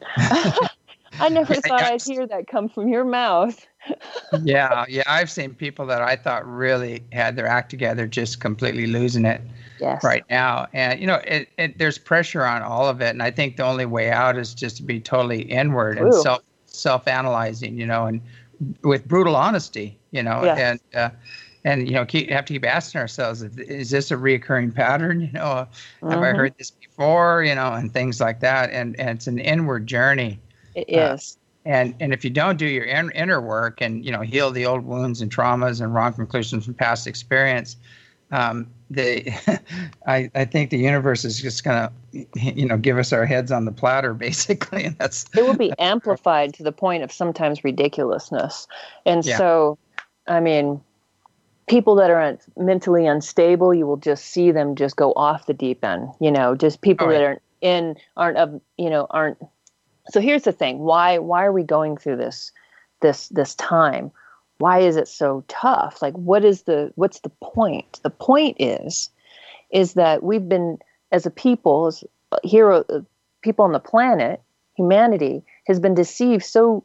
[SPEAKER 2] I never thought I'd hear that come from your mouth.
[SPEAKER 1] yeah, yeah. I've seen people that I thought really had their act together just completely losing it
[SPEAKER 2] yes.
[SPEAKER 1] right now. And, you know, it, it, there's pressure on all of it. And I think the only way out is just to be totally inward Ooh. and self, self-analyzing, you know, and with brutal honesty, you know, yes. and, uh, and, you know, keep, have to keep asking ourselves, is this a reoccurring pattern? You know, have mm-hmm. I heard this before, you know, and things like that. And, and it's an inward journey.
[SPEAKER 2] It is.
[SPEAKER 1] Uh, and and if you don't do your in, inner work and, you know, heal the old wounds and traumas and wrong conclusions from past experience, um, they, I, I think the universe is just going to, you know, give us our heads on the platter, basically. And that's,
[SPEAKER 2] it will be amplified to the point of sometimes ridiculousness. And
[SPEAKER 1] yeah.
[SPEAKER 2] so, I mean, people that are mentally unstable, you will just see them just go off the deep end, you know, just people
[SPEAKER 1] Oh, yeah.
[SPEAKER 2] that are in, aren't, of, you know, aren't. So here's the thing. Why, why are we going through this, this, this time? Why is it so tough? Like, what is the, what's the point? The point is, is that we've been, as a people, as hero, people on the planet, humanity has been deceived so,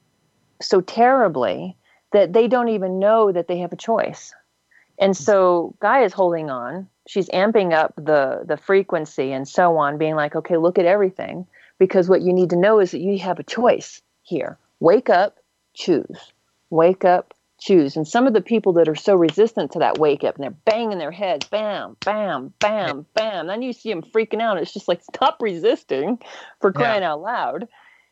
[SPEAKER 2] so terribly that they don't even know that they have a choice. And so Gaia is holding on. She's amping up the, the frequency and so on, being like, okay, look at everything. Because what you need to know is that you have a choice here. Wake up, choose. Wake up, choose. And some of the people that are so resistant to that wake up and they're banging their heads, bam, bam, bam, bam. Then you see them freaking out. It's just like, stop resisting, for crying yeah. out loud.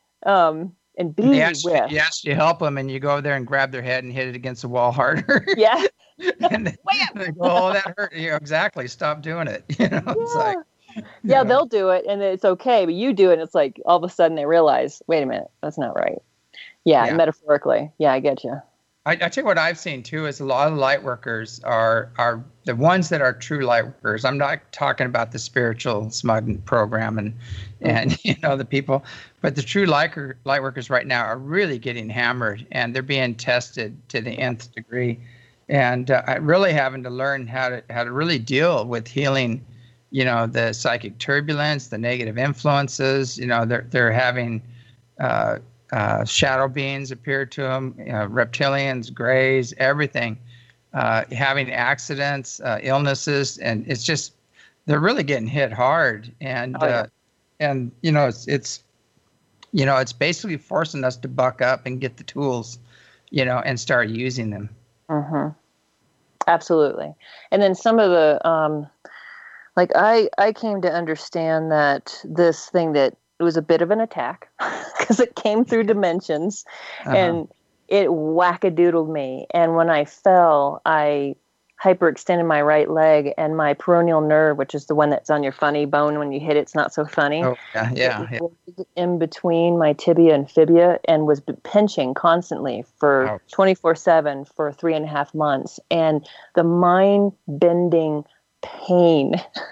[SPEAKER 2] Um, and be
[SPEAKER 1] yes,
[SPEAKER 2] with.
[SPEAKER 1] Yes, you help them and you go over there and grab their head and hit it against the wall harder.
[SPEAKER 2] Yeah.
[SPEAKER 1] and they, they go, oh, that hurt. You know, exactly. Stop doing it. You know,
[SPEAKER 2] yeah.
[SPEAKER 1] it's like.
[SPEAKER 2] Yeah,
[SPEAKER 1] know.
[SPEAKER 2] They'll do it and it's okay, but you do it and it's like all of a sudden they realize, wait a minute, that's not right. Yeah, yeah. Metaphorically. Yeah, I get you.
[SPEAKER 1] I, I tell you what I've seen too is a lot of light workers are are the ones that are true light workers. I'm not talking about the spiritual smug program and mm-hmm. and you know the people, but the true light light workers right now are really getting hammered and they're being tested to the nth degree, and uh, really having to learn how to how to really deal with healing. You know, the psychic turbulence, the negative influences. You know, they're they're having. Uh, Uh, shadow beings appear to them, you know, reptilians, grays, everything, uh, having accidents, uh, illnesses, and it's just they're really getting hit hard. And oh, yeah. uh, and you know, it's it's you know, it's basically forcing us to buck up and get the tools, you know, and start using them.
[SPEAKER 2] Mm-hmm. Absolutely. And then some of the um, like I I came to understand that this thing that. It was a bit of an attack because it came through dimensions uh-huh. and it wackadoodled me. And when I fell, I hyperextended my right leg and my peroneal nerve, which is the one that's on your funny bone. When you hit it, it's not so funny.
[SPEAKER 1] Oh, yeah, yeah.
[SPEAKER 2] It was yeah. in between my tibia and fibia and was pinching constantly for twenty-four seven for three and a half months. And the mind-bending pain,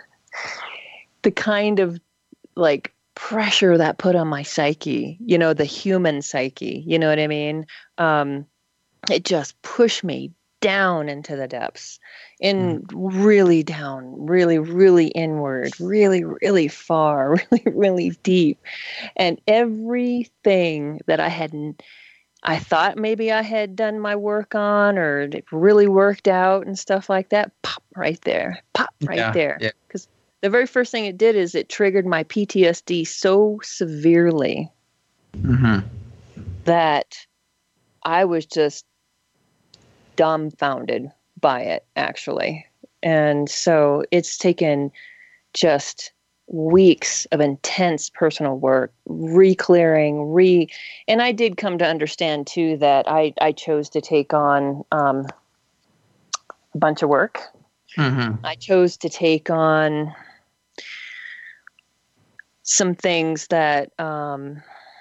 [SPEAKER 2] the kind of like, pressure that put on my psyche, you know, the human psyche, you know what I mean? Um, it just pushed me down into the depths, in mm. really down, really, really inward, really, really far, really, really deep. And everything that I hadn't, I thought maybe I had done my work on or it really worked out and stuff like that, pop right there, pop right
[SPEAKER 1] yeah,
[SPEAKER 2] there.
[SPEAKER 1] Yeah.
[SPEAKER 2] Because the very first thing it did is it triggered my P T S D so severely
[SPEAKER 1] mm-hmm.
[SPEAKER 2] that I was just dumbfounded by it, actually. And so it's taken just weeks of intense personal work, re-clearing, re... And I did come to understand, too, that I, I chose to take on um, a bunch of work.
[SPEAKER 1] Mm-hmm.
[SPEAKER 2] I chose to take on some things that um,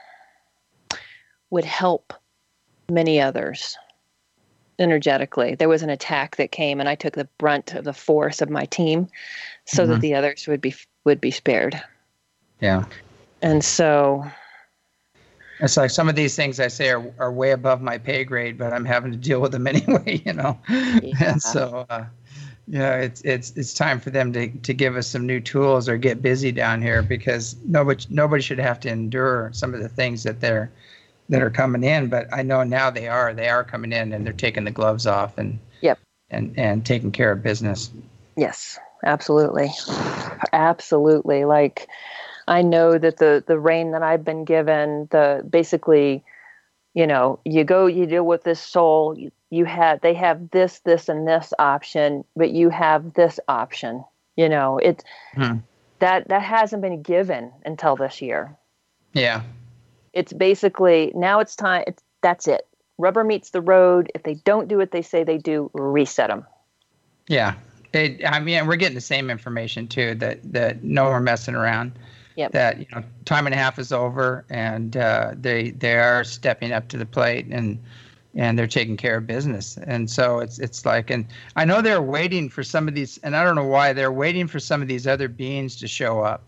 [SPEAKER 2] would help many others energetically. There was an attack that came, and I took the brunt of the force of my team, so mm-hmm. that the others would be would be spared.
[SPEAKER 1] Yeah,
[SPEAKER 2] and so
[SPEAKER 1] it's like some of these things I say are are way above my pay grade, but I'm having to deal with them anyway, you know. Yeah. And so. Uh, Yeah, it's it's it's time for them to, to give us some new tools or get busy down here because nobody nobody should have to endure some of the things that they're that are coming in. But I know now they are they are coming in and they're taking the gloves off and
[SPEAKER 2] yep
[SPEAKER 1] and and taking care of business.
[SPEAKER 2] Yes, absolutely, absolutely. Like I know that the the reign that I've been given, the basically, you know, you go you deal with this soul. You, You have, they have this, this, and this option, but you have this option. You know, it's hmm. that that hasn't been given until this year.
[SPEAKER 1] Yeah,
[SPEAKER 2] it's basically now it's time. It's, that's it. Rubber meets the road. If they don't do what they say they do, reset them.
[SPEAKER 1] Yeah, They, I mean, we're getting the same information too. That that no more messing around.
[SPEAKER 2] Yep.
[SPEAKER 1] That you know, time and a half is over, and uh, they they are stepping up to the plate, and and they're taking care of business. And so it's it's like, and I know they're waiting for some of these, and I don't know why they're waiting for some of these other beings to show up,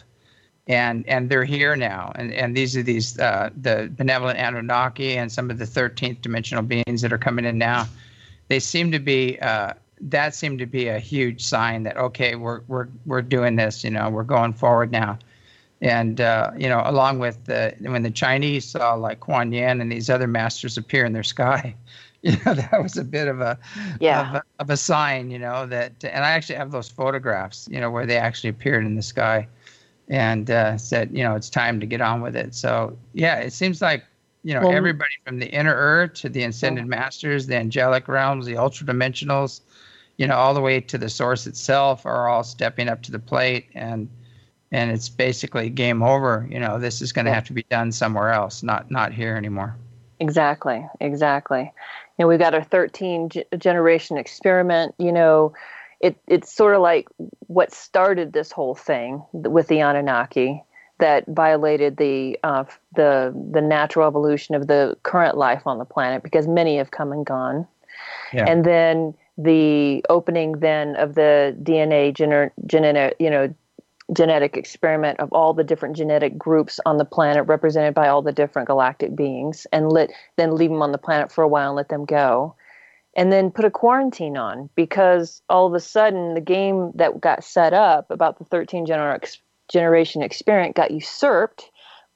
[SPEAKER 1] and and they're here now, and and these are these uh, the benevolent Anunnaki and some of the thirteenth dimensional beings that are coming in now. They seem to be. Uh, that seemed to be a huge sign that, okay, we're we're we're doing this, you know, we're going forward now. And uh, you know, along with the when the Chinese saw like Kuan Yin and these other masters appear in their sky, you know, that was a bit of a
[SPEAKER 2] yeah
[SPEAKER 1] of a, of a sign, you know, that. And I actually have those photographs, you know, where they actually appeared in the sky, and uh, said, you know, it's time to get on with it. So yeah, it seems like, you know, well, everybody from the inner earth to the ascended yeah. masters, the angelic realms, the ultra dimensionals, you know, all the way to the source itself are all stepping up to the plate, and and it's basically game over. You know, this is going to yeah. have to be done somewhere else, not not here anymore.
[SPEAKER 2] Exactly, exactly. You know, we've got our thirteen g- generation experiment. You know, it it's sort of like what started this whole thing with the Anunnaki that violated the uh, the the natural evolution of the current life on the planet, because many have come and gone, yeah. and then the opening then of the D N A gener- genetic, you know, genetic experiment of all the different genetic groups on the planet represented by all the different galactic beings, and let then leave them on the planet for a while and let them go, and then put a quarantine on, because all of a sudden the game that got set up about the thirteen gener- generation experiment got usurped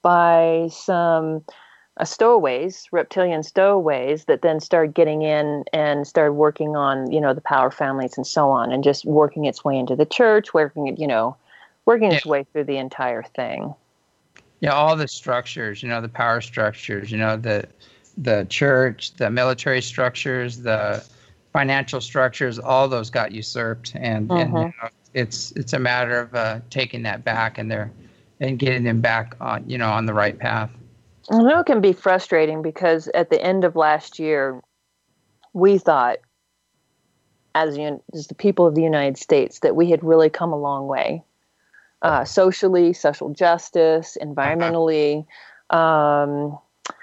[SPEAKER 2] by some Uh, stowaways, reptilian stowaways, that then started getting in and started working on, you know, the power families and so on, and just working its way into the church, working it, you know, working yeah. its way through the entire thing.
[SPEAKER 1] Yeah, all the structures, you know, the power structures, you know, the the church, the military structures, the financial structures, all those got usurped, and, mm-hmm. and you know, it's it's a matter of uh, taking that back, and they're and getting them back on, you know, on the right path.
[SPEAKER 2] I know it can be frustrating, because at the end of last year, we thought, as, as the people of the United States, that we had really come a long way, uh, socially, social justice, environmentally, um,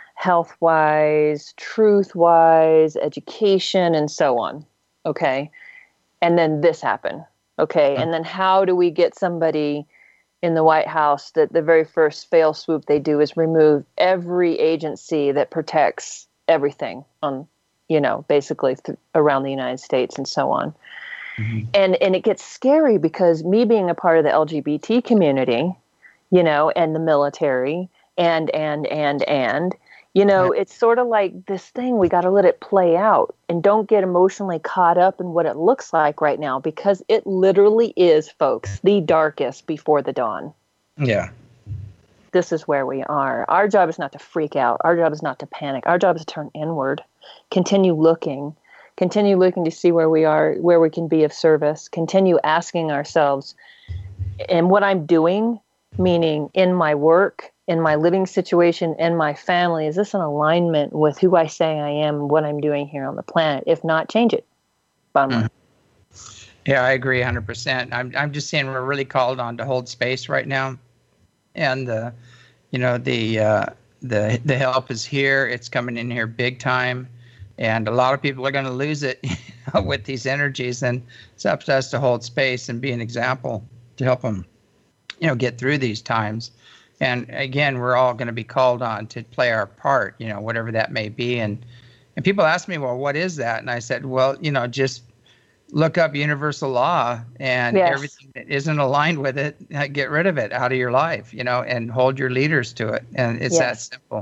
[SPEAKER 2] health-wise, truth-wise, education, and so on. Okay, and then this happened. Okay, and then how do we get somebody in the White House that the very first fail swoop they do is remove every agency that protects everything on, you know, basically th- around the United States and so on. Mm-hmm. And and it gets scary, because me being a part of the L G B T community, you know, and the military and, and, and, and, you know, yeah. it's sort of like this thing, we got to let it play out and don't get emotionally caught up in what it looks like right now, because it literally is, folks, the darkest before the dawn.
[SPEAKER 1] Yeah.
[SPEAKER 2] This is where we are. Our job is not to freak out. Our job is not to panic. Our job is to turn inward, continue looking, continue looking to see where we are, where we can be of service, continue asking ourselves, and what I'm doing, meaning in my work, in my living situation, and my family, is this in alignment with who I say I am and what I'm doing here on the planet? If not, change it. Bottom line.
[SPEAKER 1] Mm. Yeah, I agree one hundred percent. I'm I'm just saying we're really called on to hold space right now, and uh, you know the uh, the the help is here. It's coming in here big time, and a lot of people are going to lose it with these energies, and it's up to us to hold space and be an example to help them, you know, get through these times. And again, we're all going to be called on to play our part, you know, whatever that may be. And and people ask me, well, what is that? And I said, well, you know, just look up universal law, and yes. everything that isn't aligned with it, get rid of it out of your life, you know, and hold your leaders to it. And it's yes. that simple.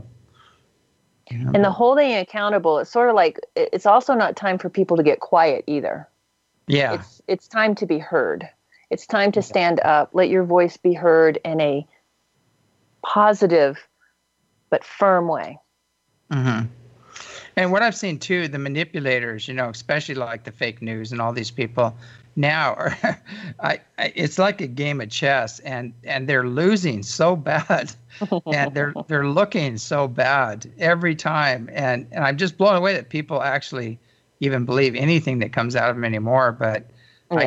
[SPEAKER 2] You know, and the holding accountable, it's sort of like, it's also not time for people to get quiet either.
[SPEAKER 1] Yeah.
[SPEAKER 2] It's, it's time to be heard. It's time to stand up, let your voice be heard in a positive but firm way.
[SPEAKER 1] Mm-hmm. And what I've seen too, the manipulators, you know, especially like the fake news and all these people now are, I, I, it's like a game of chess, and, and they're losing so bad, and they're they're looking so bad every time, and and I'm just blown away that people actually even believe anything that comes out of them anymore. But yeah. I guess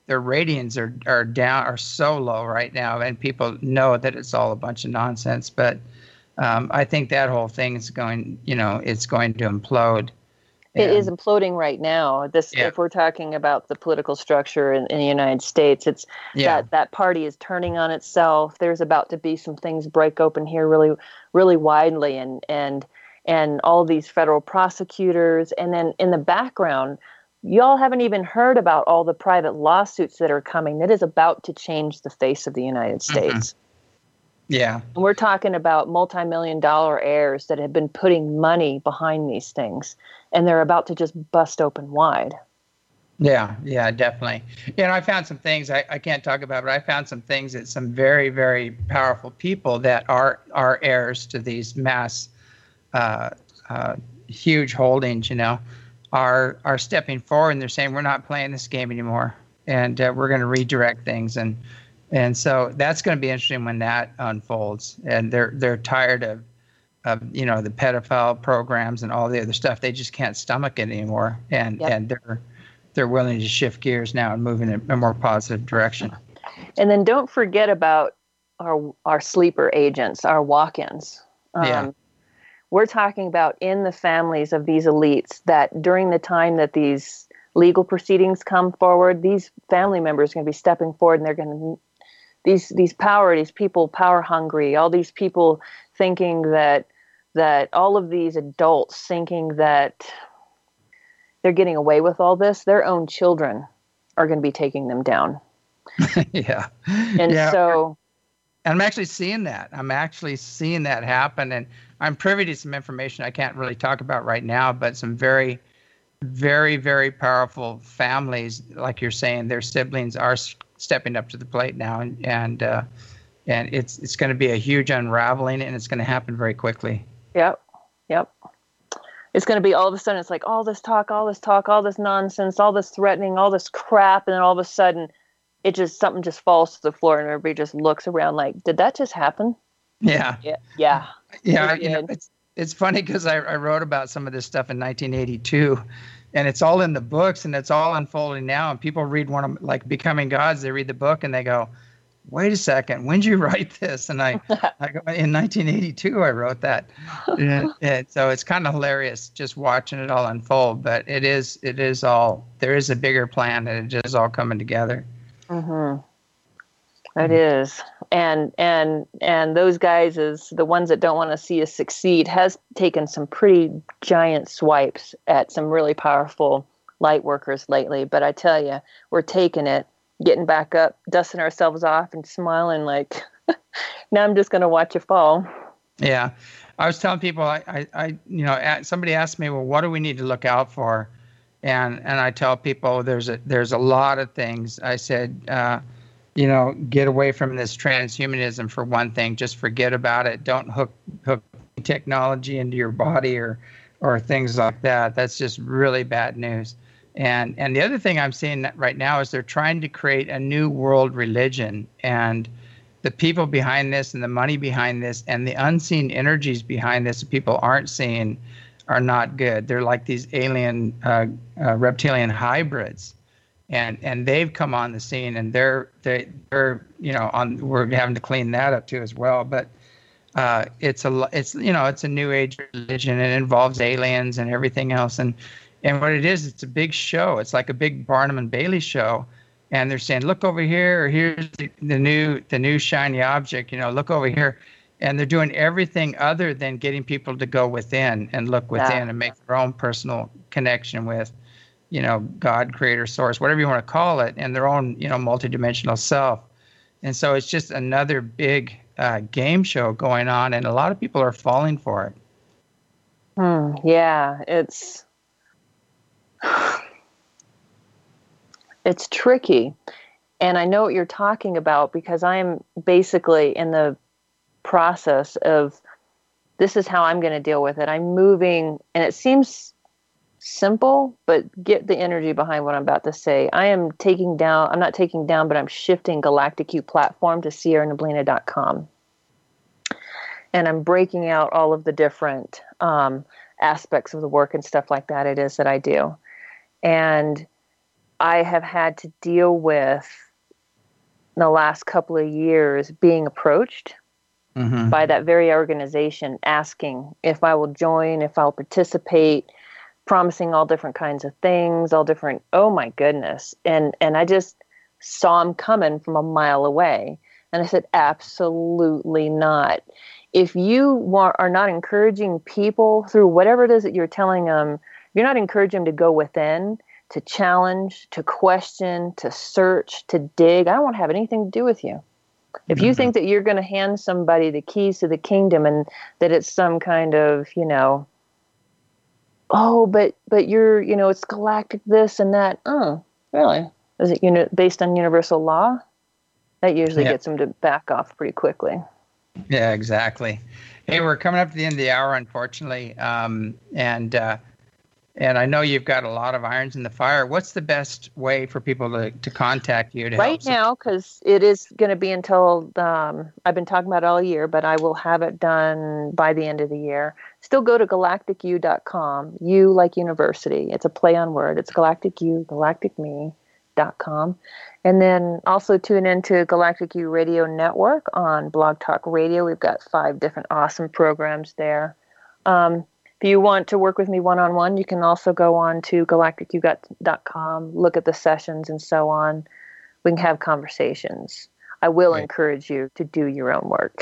[SPEAKER 1] their ratings are are down are so low right now, and people know that it's all a bunch of nonsense. But um, I think that whole thing is going, you know, it's going to implode.
[SPEAKER 2] It is
[SPEAKER 1] And
[SPEAKER 2] imploding right now. This,
[SPEAKER 1] yeah,
[SPEAKER 2] if we're talking about the political structure in, in the United States, it's
[SPEAKER 1] yeah,
[SPEAKER 2] that that party is turning on itself. There's about to be some things break open here really, really widely, and and and all these federal prosecutors, and then in the background, y'all haven't even heard about all the private lawsuits that are coming. That is about to change the face of the United States.
[SPEAKER 1] mm-hmm. Yeah.
[SPEAKER 2] And we're talking about multi-million dollar heirs that have been putting money behind these things, and they're about to just bust open wide.
[SPEAKER 1] Yeah, yeah, definitely. You know, I found some things I, I can't talk about, but I found some things that some very, very powerful people that are are heirs to these mass, uh, uh, huge holdings, you know, are are stepping forward, and they're saying we're not playing this game anymore, and uh, we're going to redirect things, and and so that's going to be interesting when that unfolds. And they're they're tired of of you know the pedophile programs and all the other stuff. They just can't stomach it anymore, and
[SPEAKER 2] Yep.
[SPEAKER 1] and they're they're willing to shift gears now and move in a, a more positive direction.
[SPEAKER 2] And then don't forget about our our sleeper agents, our walk-ins. Um,
[SPEAKER 1] Yeah.
[SPEAKER 2] We're talking about in the families of these elites that during the time that these legal proceedings come forward, these family members are going to be stepping forward, and they're going to these these power these people power hungry, all these people thinking that that all of these adults thinking that they're getting away with all this, their own children are going to be taking them down.
[SPEAKER 1] Yeah.
[SPEAKER 2] And
[SPEAKER 1] yeah.
[SPEAKER 2] so
[SPEAKER 1] And I'm actually seeing that. I'm actually seeing that happen. And I'm privy to some information I can't really talk about right now, but some very, very, very powerful families, like you're saying, their siblings are s- stepping up to the plate now. And, and, uh, and it's, it's going to be a huge unraveling, and it's going to happen very quickly.
[SPEAKER 2] Yep. Yep. It's going to be all of a sudden, it's like all this talk, all this talk, all this nonsense, all this threatening, all this crap. And then all of a sudden, it just, something just falls to the floor, and everybody just looks around like, did that just happen?
[SPEAKER 1] Yeah.
[SPEAKER 2] Yeah. Yeah.
[SPEAKER 1] Yeah.
[SPEAKER 2] It
[SPEAKER 1] You know,
[SPEAKER 2] did.
[SPEAKER 1] it's, it's funny because I, I wrote about some of this stuff in nineteen eighty-two, and it's all in the books, and it's all unfolding now. And people read one of, like, Becoming Gods, they read the book and they go, wait a second, when did you write this? And I, I go, in nineteen eighty-two, I wrote that. And, and so it's kind of hilarious just watching it all unfold. But it is, it is all, there is a bigger plan, and it is all coming together.
[SPEAKER 2] Mm-hmm. It is. And, and, and those guys, is the ones that don't want to see us succeed, has taken some pretty giant swipes at some really powerful light workers lately. But I tell you, we're taking it, getting back up, dusting ourselves off, and smiling like, now I'm just going to watch you fall.
[SPEAKER 1] Yeah. I was telling people, I, I, I, you know, somebody asked me, well, what do we need to look out for? And, and I tell people there's a, there's a lot of things. I said, uh, you know, get away from this transhumanism for one thing. Just forget about it. Don't hook, hook technology into your body or, or things like that. That's just really bad news. And and the other thing I'm seeing right now is they're trying to create a new world religion, and the people behind this and the money behind this and the unseen energies behind this that people aren't seeing are not good. They're like these alien uh, uh, reptilian hybrids, and and they've come on the scene, and they're they they're you know on we're having to clean that up too as well. But uh, it's a it's you know it's a new age religion. It involves aliens and everything else, and And what it is, it's a big show. It's like a big Barnum and Bailey show. And they're saying, look over here, or here's the, the new the new shiny object, you know, look over here. And they're doing everything other than getting people to go within and look within
[SPEAKER 2] Yeah.
[SPEAKER 1] and make their own personal connection with, you know, God, creator, source, whatever you want to call it, and their own, you know, multidimensional self. And so it's just another big uh, game show going on, and a lot of people are falling for it.
[SPEAKER 2] Hmm, yeah, it's it's tricky. And I know what you're talking about, because I'm basically in the process of, this is how I'm going to deal with it. I'm moving, and it seems simple, but get the energy behind what I'm about to say. I am taking down, I'm not taking down, but I'm shifting Galactic U platform to sierra neblina dot com. And I'm breaking out all of the different um, aspects of the work and stuff like that it is that I do. And I have had to deal with in the last couple of years being approached mm-hmm. by that very organization asking if I will join, if I'll participate, promising all different kinds of things, all different, oh my goodness. And and I just saw them coming from a mile away. And I said, absolutely not. If you want, are not encouraging people through whatever it is that you're telling them, you're not encouraging them to go within, to challenge, to question, to search, to dig. I don't want to have anything to do with you. If you mm-hmm. think that you're going to hand somebody the keys to the kingdom and that it's some kind of, you know, oh, but but you're, you know, it's galactic this and that. Oh, really? Is it, you know, based on universal law? That usually yeah. gets them to back off pretty quickly.
[SPEAKER 1] Yeah, exactly. Hey, we're coming up to the end of the hour, unfortunately, um, and uh, and I know you've got a lot of irons in the fire. What's the best way for people to, to contact you to
[SPEAKER 2] right
[SPEAKER 1] help
[SPEAKER 2] now? Because it is going to be until um, I've been talking about it all year, but I will have it done by the end of the year. Still go to galactic u dot com. U like university. It's a play on word. It's galactic u, galactic me dot com. And then also tune into Galactic U Radio Network on Blog Talk Radio. We've got five different awesome programs there. Um, if you want to work with me one-on-one, you can also go on to galactic u dot com, look at the sessions and so on. We can have conversations. I will Great. encourage you to do your own work.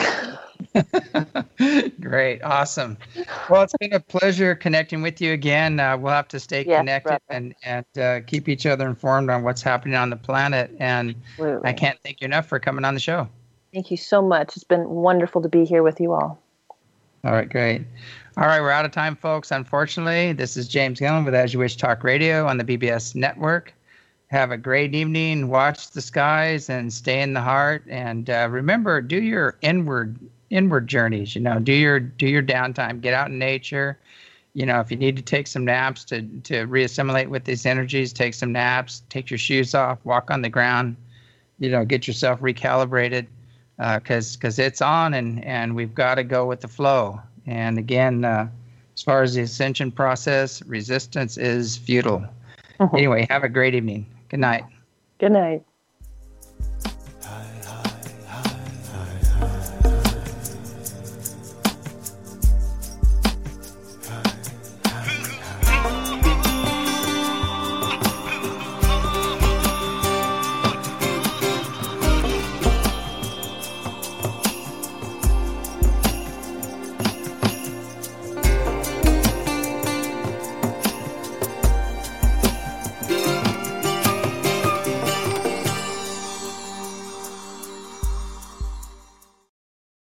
[SPEAKER 1] Great. Awesome. Well, it's been a pleasure connecting with you again. Uh, we'll have to stay yes, connected brother. and, and uh, keep each other informed on what's happening on the planet. And Absolutely. I can't thank you enough for coming on the show.
[SPEAKER 2] Thank you so much. It's been wonderful to be here with you all.
[SPEAKER 1] All right, great. All right, we're out of time, folks. Unfortunately, this is James Gillen with As You Wish Talk Radio on the B B S Network. Have a great evening. Watch the skies and stay in the heart. And uh, remember, do your inward inward journeys. You know, do your do your downtime. Get out in nature. You know, if you need to take some naps to to reassimilate with these energies, take some naps. Take your shoes off. Walk on the ground. You know, get yourself recalibrated because uh, because it's on and and we've got to go with the flow. And again, uh, as far as the ascension process, resistance is futile. Mm-hmm. Anyway, have a great evening. Good night.
[SPEAKER 2] Good night.